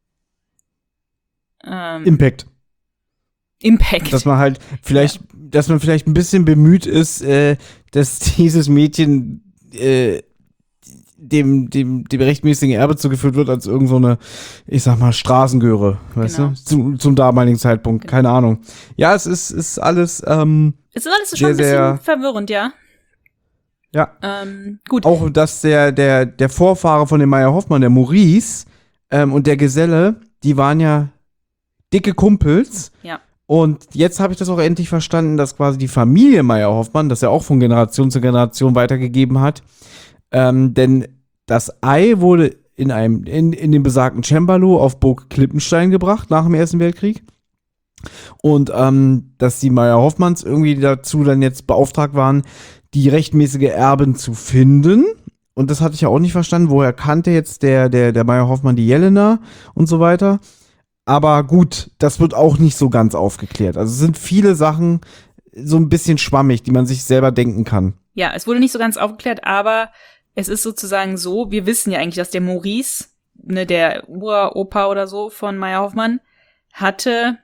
ähm, Impact. Impact. Dass man halt vielleicht, ja. dass man vielleicht ein bisschen bemüht ist, äh, dass dieses Mädchen äh, dem, dem, dem rechtmäßigen Erbe zugeführt wird als irgend so eine, ich sag mal, Straßengöre, weißt genau. du? Zum, zum damaligen Zeitpunkt, genau. Keine Ahnung. Ja, es ist, ist alles, ähm, Es ist alles schon ein bisschen sehr, verwirrend, ja. Ja. Ähm, gut. Auch, dass der, der, der Vorfahre von dem Meier Hoffmann, der Maurice, ähm, und der Geselle, die waren ja dicke Kumpels. Ja. Und jetzt habe ich das auch endlich verstanden, dass quasi die Familie Meyer-Hoffmann, das ja auch von Generation zu Generation weitergegeben hat, ähm, denn das Ei wurde in einem in, in dem besagten Cembalo auf Burg Klippenstein gebracht nach dem Ersten Weltkrieg. Und ähm, dass die Meyer-Hoffmanns irgendwie dazu dann jetzt beauftragt waren, die rechtmäßige Erbin zu finden. Und das hatte ich ja auch nicht verstanden. Woher kannte jetzt der, der, der Meyer-Hoffmann die Jelena und so weiter? Aber gut, das wird auch nicht so ganz aufgeklärt. Also es sind viele Sachen so ein bisschen schwammig, die man sich selber denken kann. Ja, es wurde nicht so ganz aufgeklärt, aber es ist sozusagen so, wir wissen ja eigentlich, dass der Maurice, ne, der Uropa oder so von Meyer-Hoffmann, hatte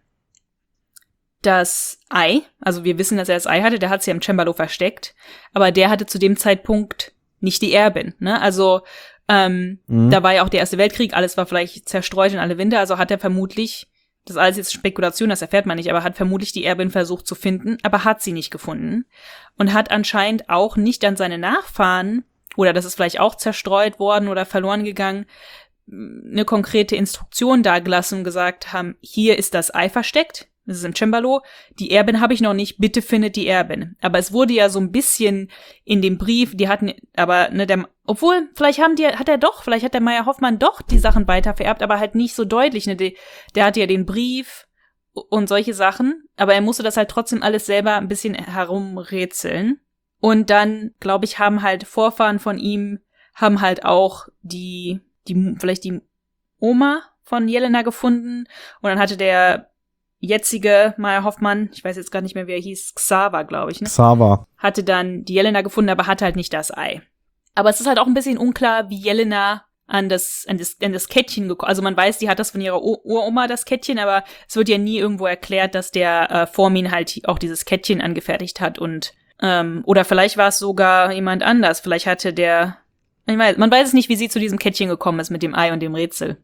das Ei, also wir wissen, dass er das Ei hatte, der hat sie ja im Cembalo versteckt, aber der hatte zu dem Zeitpunkt nicht die Erbin, ne, also ähm, mhm. da war ja auch der Erste Weltkrieg, alles war vielleicht zerstreut in alle Winde, also hat er vermutlich, das ist alles jetzt Spekulation, das erfährt man nicht, aber hat vermutlich die Erbin versucht zu finden, aber hat sie nicht gefunden und hat anscheinend auch nicht an seine Nachfahren, oder das ist vielleicht auch zerstreut worden oder verloren gegangen, eine konkrete Instruktion dagelassen und gesagt haben, hier ist das Ei versteckt, das ist im Cembalo, die Erbin habe ich noch nicht, bitte findet die Erbin. Aber es wurde ja so ein bisschen in dem Brief, die hatten, aber, ne, der, obwohl, vielleicht haben die, hat er doch, vielleicht hat der Meyer-Hoffmann doch die Sachen weiter vererbt, aber halt nicht so deutlich, ne, der, der hatte ja den Brief und solche Sachen, aber er musste das halt trotzdem alles selber ein bisschen herumrätseln. Und dann, glaube ich, haben halt Vorfahren von ihm, haben halt auch die, die, vielleicht die Oma von Jelena gefunden. Und dann hatte der jetzige Meyer-Hoffmann, ich weiß jetzt gar nicht mehr, wie er hieß, Xaver, glaube ich, ne? Xaver. Hatte dann die Jelena gefunden, aber hatte halt nicht das Ei. Aber es ist halt auch ein bisschen unklar, wie Jelena an das, an das, an das Kettchen gekommen. Also man weiß, die hat das von ihrer Ur- Uroma, das Kettchen, aber es wird ja nie irgendwo erklärt, dass der äh, Formin halt auch dieses Kettchen angefertigt hat und ähm, oder vielleicht war es sogar jemand anders. Vielleicht hatte der, ich weiß, man weiß es nicht, wie sie zu diesem Kettchen gekommen ist mit dem Ei und dem Rätsel.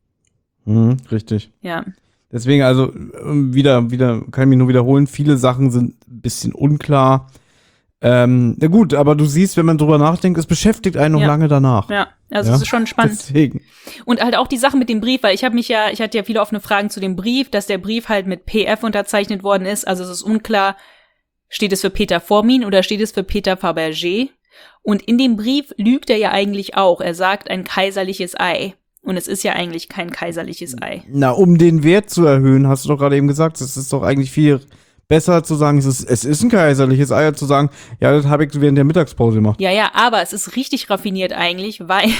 Mhm, richtig. Ja. Deswegen, also wieder, wieder, kann ich mich nur wiederholen, viele Sachen sind ein bisschen unklar. Ähm, na gut, aber du siehst, wenn man drüber nachdenkt, es beschäftigt einen noch Ja. lange danach. Ja, also Ja? es ist schon spannend. Deswegen. Und halt auch die Sache mit dem Brief, weil ich habe mich ja, ich hatte ja viele offene Fragen zu dem Brief, dass der Brief halt mit P F unterzeichnet worden ist. Also es ist unklar, steht es für Peter Formin oder steht es für Peter Fabergé? Und in dem Brief lügt er ja eigentlich auch. Er sagt ein kaiserliches Ei. Und es ist ja eigentlich kein kaiserliches Ei. Na, um den Wert zu erhöhen, hast du doch gerade eben gesagt, es ist doch eigentlich viel besser zu sagen, es ist, es ist ein kaiserliches Ei, als zu sagen, ja, das habe ich während der Mittagspause gemacht. Ja, ja, aber es ist richtig raffiniert eigentlich, weil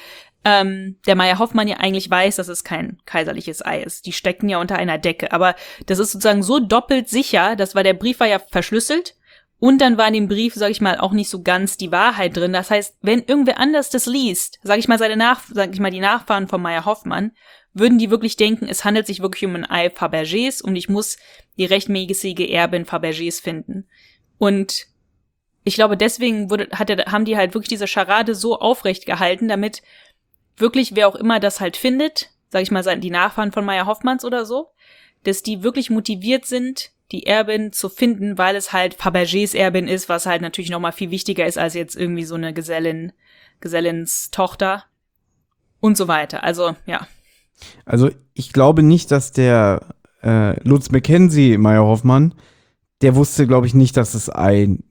ähm, der Meyer-Hoffmann ja eigentlich weiß, dass es kein kaiserliches Ei ist. Die stecken ja unter einer Decke. Aber das ist sozusagen so doppelt sicher, das war, der Brief war ja verschlüsselt. Und dann war in dem Brief, sag ich mal, auch nicht so ganz die Wahrheit drin. Das heißt, wenn irgendwer anders das liest, sag ich mal, seine Nach, sag ich mal, die Nachfahren von Meyer-Hoffmann, würden die wirklich denken, es handelt sich wirklich um ein Ei Fabergés und ich muss die rechtmäßige Erbin Fabergés finden. Und ich glaube, deswegen wurde, hat er, haben die halt wirklich diese Scharade so aufrecht gehalten, damit wirklich, wer auch immer das halt findet, sag ich mal, die Nachfahren von Meyer-Hoffmanns oder so, dass die wirklich motiviert sind, die Erbin zu finden, weil es halt Fabergés Erbin ist, was halt natürlich noch mal viel wichtiger ist als jetzt irgendwie so eine Gesellin, Gesellins Tochter und so weiter. Also, ja. Also, ich glaube nicht, dass der äh, Lutz Mackenzie Meyer-Hoffmann, der wusste, glaube ich, nicht, dass es ein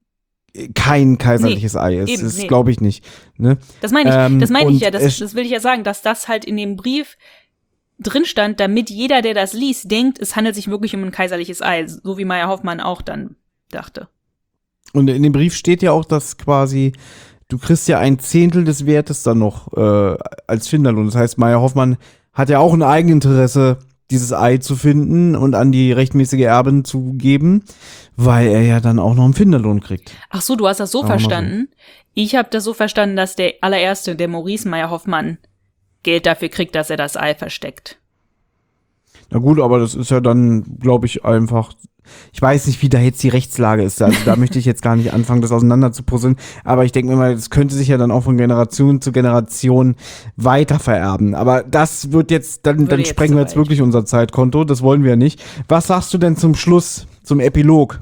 kein kaiserliches nee, Ei ist. Eben, das nee. glaube ich nicht. Ne? Das meine ich, ähm, das meine ich ja, das, es, das will ich ja sagen, dass das halt in dem Brief drin stand, damit jeder, der das liest, denkt, es handelt sich wirklich um ein kaiserliches Ei, so wie Meyer-Hoffmann auch dann dachte. Und in dem Brief steht ja auch, dass quasi du kriegst ja ein Zehntel des Wertes dann noch äh, als Finderlohn. Das heißt, Meyer-Hoffmann hat ja auch ein Eigeninteresse, dieses Ei zu finden und an die rechtmäßige Erbin zu geben, weil er ja dann auch noch einen Finderlohn kriegt. Ach so, du hast das so Sagen verstanden? So. Ich habe das so verstanden, dass der allererste, der Maurice Meyer-Hoffmann, Geld dafür kriegt, dass er das Ei versteckt. Na gut, aber das ist ja dann, glaube ich, einfach, ich weiß nicht, wie da jetzt die Rechtslage ist. Also da möchte ich jetzt gar nicht anfangen, das auseinander zu puzzeln. Aber ich denke mir mal, das könnte sich ja dann auch von Generation zu Generation weiter vererben. Aber das wird jetzt, dann, dann sprengen wir jetzt wirklich unser Zeitkonto. Das wollen wir ja nicht. Was sagst du denn zum Schluss, zum Epilog?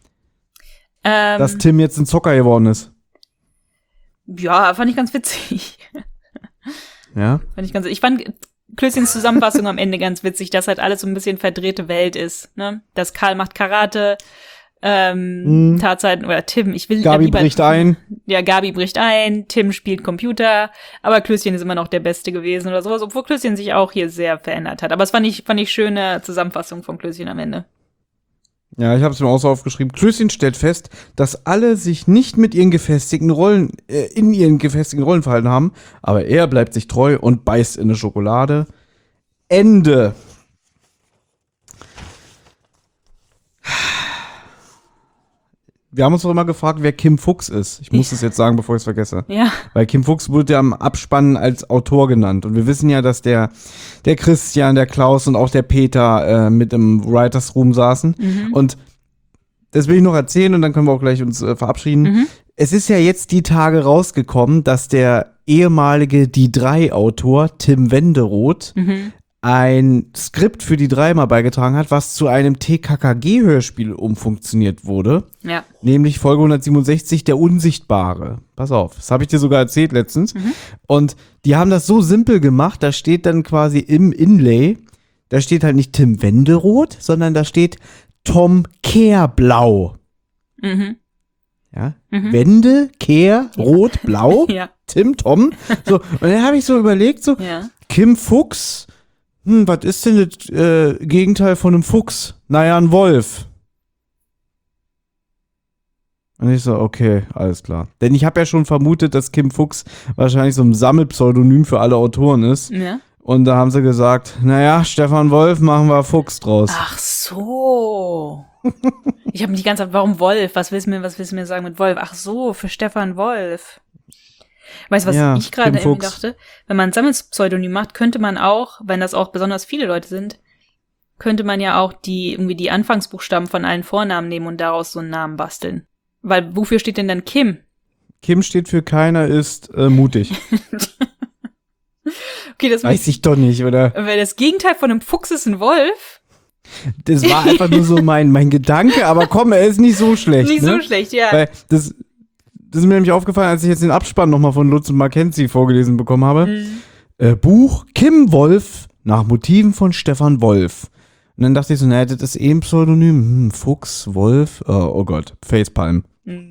Ähm, dass Tim jetzt ein Zocker geworden ist. Ja, fand ich ganz witzig. Ja. Fand ich ganz, ich fand Klößchens Zusammenfassung am Ende ganz witzig, dass halt alles so ein bisschen verdrehte Welt ist, ne? Dass Karl macht Karate, ähm, mhm. Tatzeiten, oder Tim, ich will Gabi lieber, bricht ein. Ja, Gabi bricht ein, Tim spielt Computer, aber Klößchen ist immer noch der Beste gewesen oder sowas, obwohl Klößchen sich auch hier sehr verändert hat. Aber es fand ich, fand ich schöne Zusammenfassung von Klößchen am Ende. Ja, ich habe es mir auch so aufgeschrieben. Klößchen stellt fest, dass alle sich nicht mit ihren gefestigten Rollen, äh, in ihren gefestigten Rollen verhalten haben, aber er bleibt sich treu und beißt in eine Schokolade. Ende. Wir haben uns doch immer gefragt, wer Kim Fuchs ist. Ich muss es jetzt sagen, bevor ich es vergesse. Ja. Weil Kim Fuchs wurde ja am Abspann als Autor genannt. Und wir wissen ja, dass der, der Christian, der Klaus und auch der Peter äh, mit im Writers Room saßen. Mhm. Und das will ich noch erzählen und dann können wir auch gleich uns äh, verabschieden. Mhm. Es ist ja jetzt die Tage rausgekommen, dass der ehemalige Die drei Autor Tim Wenderoth mhm. ein Skript für die drei mal beigetragen hat, was zu einem T K K G-Hörspiel umfunktioniert wurde. Ja. Nämlich Folge hundertsiebenundsechzig, Der Unsichtbare. Pass auf, das habe ich dir sogar erzählt letztens. Mhm. Und die haben das so simpel gemacht, da steht dann quasi im Inlay, da steht halt nicht Tim Wenderoth, sondern da steht Tom Kehrblau. Mhm. Ja, mhm. Wende, Kehr, Rot, Blau, ja. Tim, Tom. So, und dann habe ich so überlegt, so, ja. Kim Fuchs, hm, was ist denn das äh, Gegenteil von einem Fuchs? Naja, ein Wolf. Und ich so, okay, alles klar. Denn ich habe ja schon vermutet, dass Kim Fuchs wahrscheinlich so ein Sammelpseudonym für alle Autoren ist. Ja. Und da haben sie gesagt, naja, Stefan Wolf, machen wir Fuchs draus. Ach so. Ich habe mich die ganze Zeit, warum Wolf? Was willst du mir, was willst du mir sagen mit Wolf? Ach so, für Stefan Wolf. Weißt du, was ja, ich gerade irgendwie dachte? Wenn man ein Sammelpseudonym macht, könnte man auch, wenn das auch besonders viele Leute sind, könnte man ja auch die, irgendwie die Anfangsbuchstaben von allen Vornamen nehmen und daraus so einen Namen basteln. Weil, wofür steht denn dann Kim? Kim steht für keiner ist äh, mutig. Okay, das weiß ich doch nicht, oder? Weil das Gegenteil von einem Fuchs ist ein Wolf. Das war einfach nur so mein, mein Gedanke, aber komm, er ist nicht so schlecht. Nicht ne? so schlecht, ja. Weil das, das ist mir nämlich aufgefallen, als ich jetzt den Abspann nochmal von Lutz und Mackenzie vorgelesen bekommen habe. Mhm. Äh, Buch Kim Wolf nach Motiven von Stefan Wolf. Und dann dachte ich so, naja, das ist eh ein Pseudonym. Hm, Fuchs, Wolf, oh, oh Gott, Facepalm. Mhm.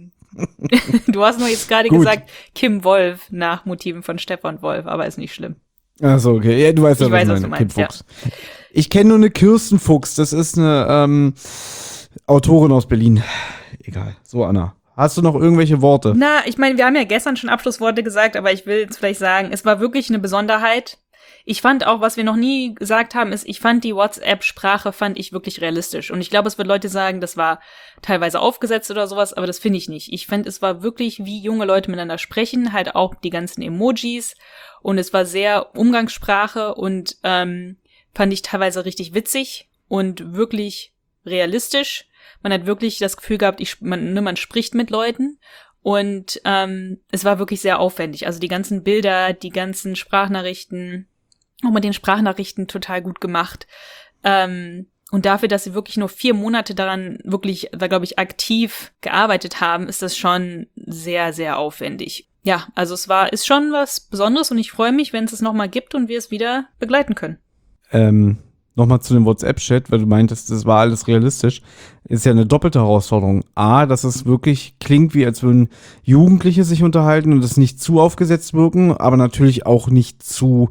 Du hast nur jetzt gerade gesagt, Kim Wolf nach Motiven von Stefan Wolf, aber ist nicht schlimm. Ach so, okay. Ja, du weißt ja, ich was, weiß, ich was meine. du meinst, Kim Fuchs. Ja. Ich kenne nur eine Kirsten Fuchs. Das ist eine ähm, Autorin aus Berlin. Egal. So, Anna. Hast du noch irgendwelche Worte? Na, ich meine, wir haben ja gestern schon Abschlussworte gesagt, aber ich will jetzt vielleicht sagen, es war wirklich eine Besonderheit. Ich fand auch, was wir noch nie gesagt haben, ist, ich fand die WhatsApp-Sprache, fand ich wirklich realistisch. Und ich glaube, es wird Leute sagen, das war teilweise aufgesetzt oder sowas, aber das finde ich nicht. Ich fand, es war wirklich, wie junge Leute miteinander sprechen, halt auch die ganzen Emojis. Und es war sehr Umgangssprache und ähm, fand ich teilweise richtig witzig und wirklich realistisch. Man hat wirklich das Gefühl gehabt, ich, man, ne, man spricht mit Leuten. Und ähm, es war wirklich sehr aufwendig. Also die ganzen Bilder, die ganzen Sprachnachrichten, auch mit den Sprachnachrichten total gut gemacht. Ähm, und dafür, dass sie wirklich nur vier Monate daran wirklich, da glaube ich, aktiv gearbeitet haben, ist das schon sehr, sehr aufwendig. Ja, also es war, ist schon was Besonderes und ich freue mich, wenn es es nochmal gibt und wir es wieder begleiten können. Ähm, nochmal zu dem WhatsApp-Chat, weil du meintest, das war alles realistisch, ist ja eine doppelte Herausforderung. A, dass es wirklich klingt, wie als würden Jugendliche sich unterhalten und es nicht zu aufgesetzt wirken, aber natürlich auch nicht zu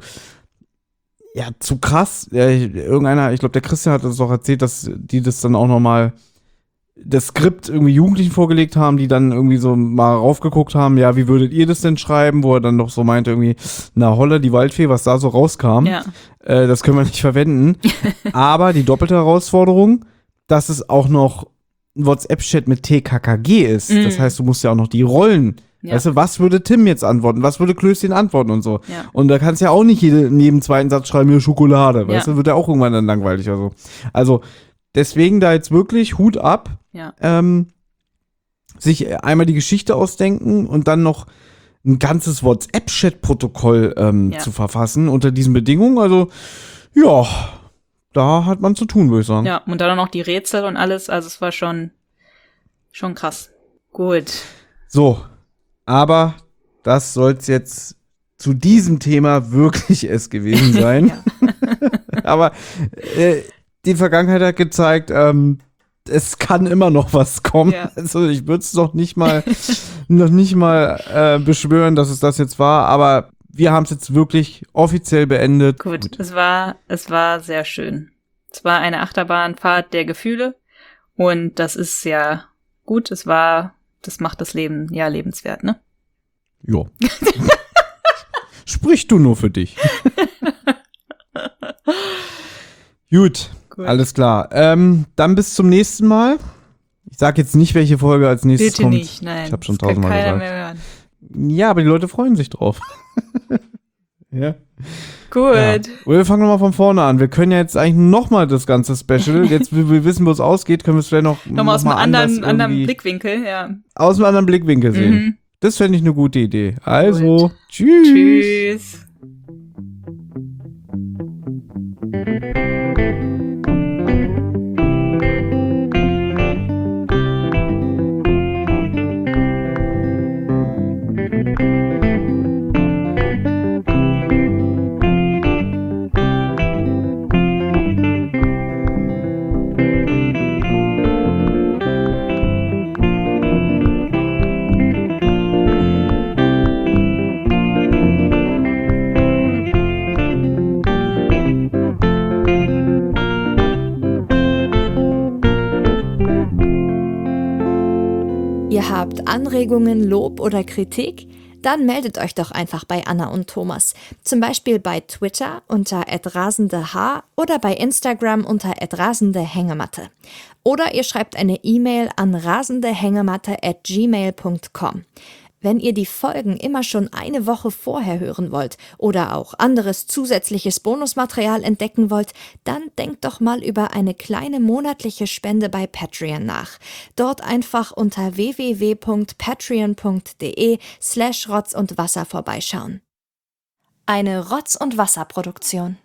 Ja, zu krass. Ja, irgendeiner, ich glaube, der Christian hat das auch erzählt, dass die das dann auch nochmal das Skript irgendwie Jugendlichen vorgelegt haben, die dann irgendwie so mal raufgeguckt haben, ja, wie würdet ihr das denn schreiben, wo er dann doch so meinte irgendwie, na Holla, die Waldfee, was da so rauskam, ja. äh, das können wir nicht verwenden. Aber die doppelte Herausforderung, dass es auch noch ein WhatsApp-Chat mit T K K G ist. Mhm. Das heißt, du musst ja auch noch die Rollen Ja. Weißt du, was würde Tim jetzt antworten? Was würde Klößchen antworten und so? Ja. Und da kannst du ja auch nicht jede, in jedem zweiten Satz schreiben, mir Schokolade. Weißt ja. du, wird ja auch irgendwann dann langweilig oder so. Also, deswegen da jetzt wirklich Hut ab. Ja. Ähm, sich einmal die Geschichte ausdenken und dann noch ein ganzes WhatsApp-Chat-Protokoll ähm, ja. zu verfassen unter diesen Bedingungen. Also, ja, da hat man zu tun, würde ich sagen. Ja, und dann noch die Rätsel und alles. Also, es war schon, schon krass. Gut. So. Aber das soll es jetzt zu diesem Thema wirklich es gewesen sein. ja. Aber äh, die Vergangenheit hat gezeigt, ähm, es kann immer noch was kommen. Ja. Also ich würde es noch nicht mal, noch nicht mal äh, beschwören, dass es das jetzt war, aber wir haben es jetzt wirklich offiziell beendet. Gut, Gut, es war, es war sehr schön. Es war eine Achterbahnfahrt der Gefühle und das ist ja gut, es war, das macht das Leben ja lebenswert, ne? Jo. Sprich du nur für dich. Gut. Gut. Alles klar. Ähm, dann bis zum nächsten Mal. Ich sag jetzt nicht, welche Folge als nächstes Bitte kommt. Bitte nicht, nein. Ich habe schon tausendmal gesagt. Keiner mehr hören. Ja, aber die Leute freuen sich drauf. Ja. Gut. Ja. Wir fangen nochmal von vorne an. Wir können ja jetzt eigentlich nochmal das ganze Special. Jetzt, wir, wir wissen, wo es ausgeht, können wir es vielleicht noch nochmal noch aus einem anderen, anderen Blickwinkel, ja. Aus einem anderen Blickwinkel sehen. Mhm. Das fände ich eine gute Idee. Also, Gut. tschüss. Tschüss. Ihr habt Anregungen, Lob oder Kritik? Dann meldet euch doch einfach bei Anna und Thomas. Zum Beispiel bei Twitter unter at rasendeh oder bei Instagram unter at rasendehängematte. Oder ihr schreibt eine E-Mail an rasendehängematte at gmail punkt com. Wenn ihr die Folgen immer schon eine Woche vorher hören wollt oder auch anderes zusätzliches Bonusmaterial entdecken wollt, dann denkt doch mal über eine kleine monatliche Spende bei Patreon nach. Dort einfach unter w w w punkt patreon punkt de slash Rotz und Wasser vorbeischauen. Eine Rotz und Wasser Produktion.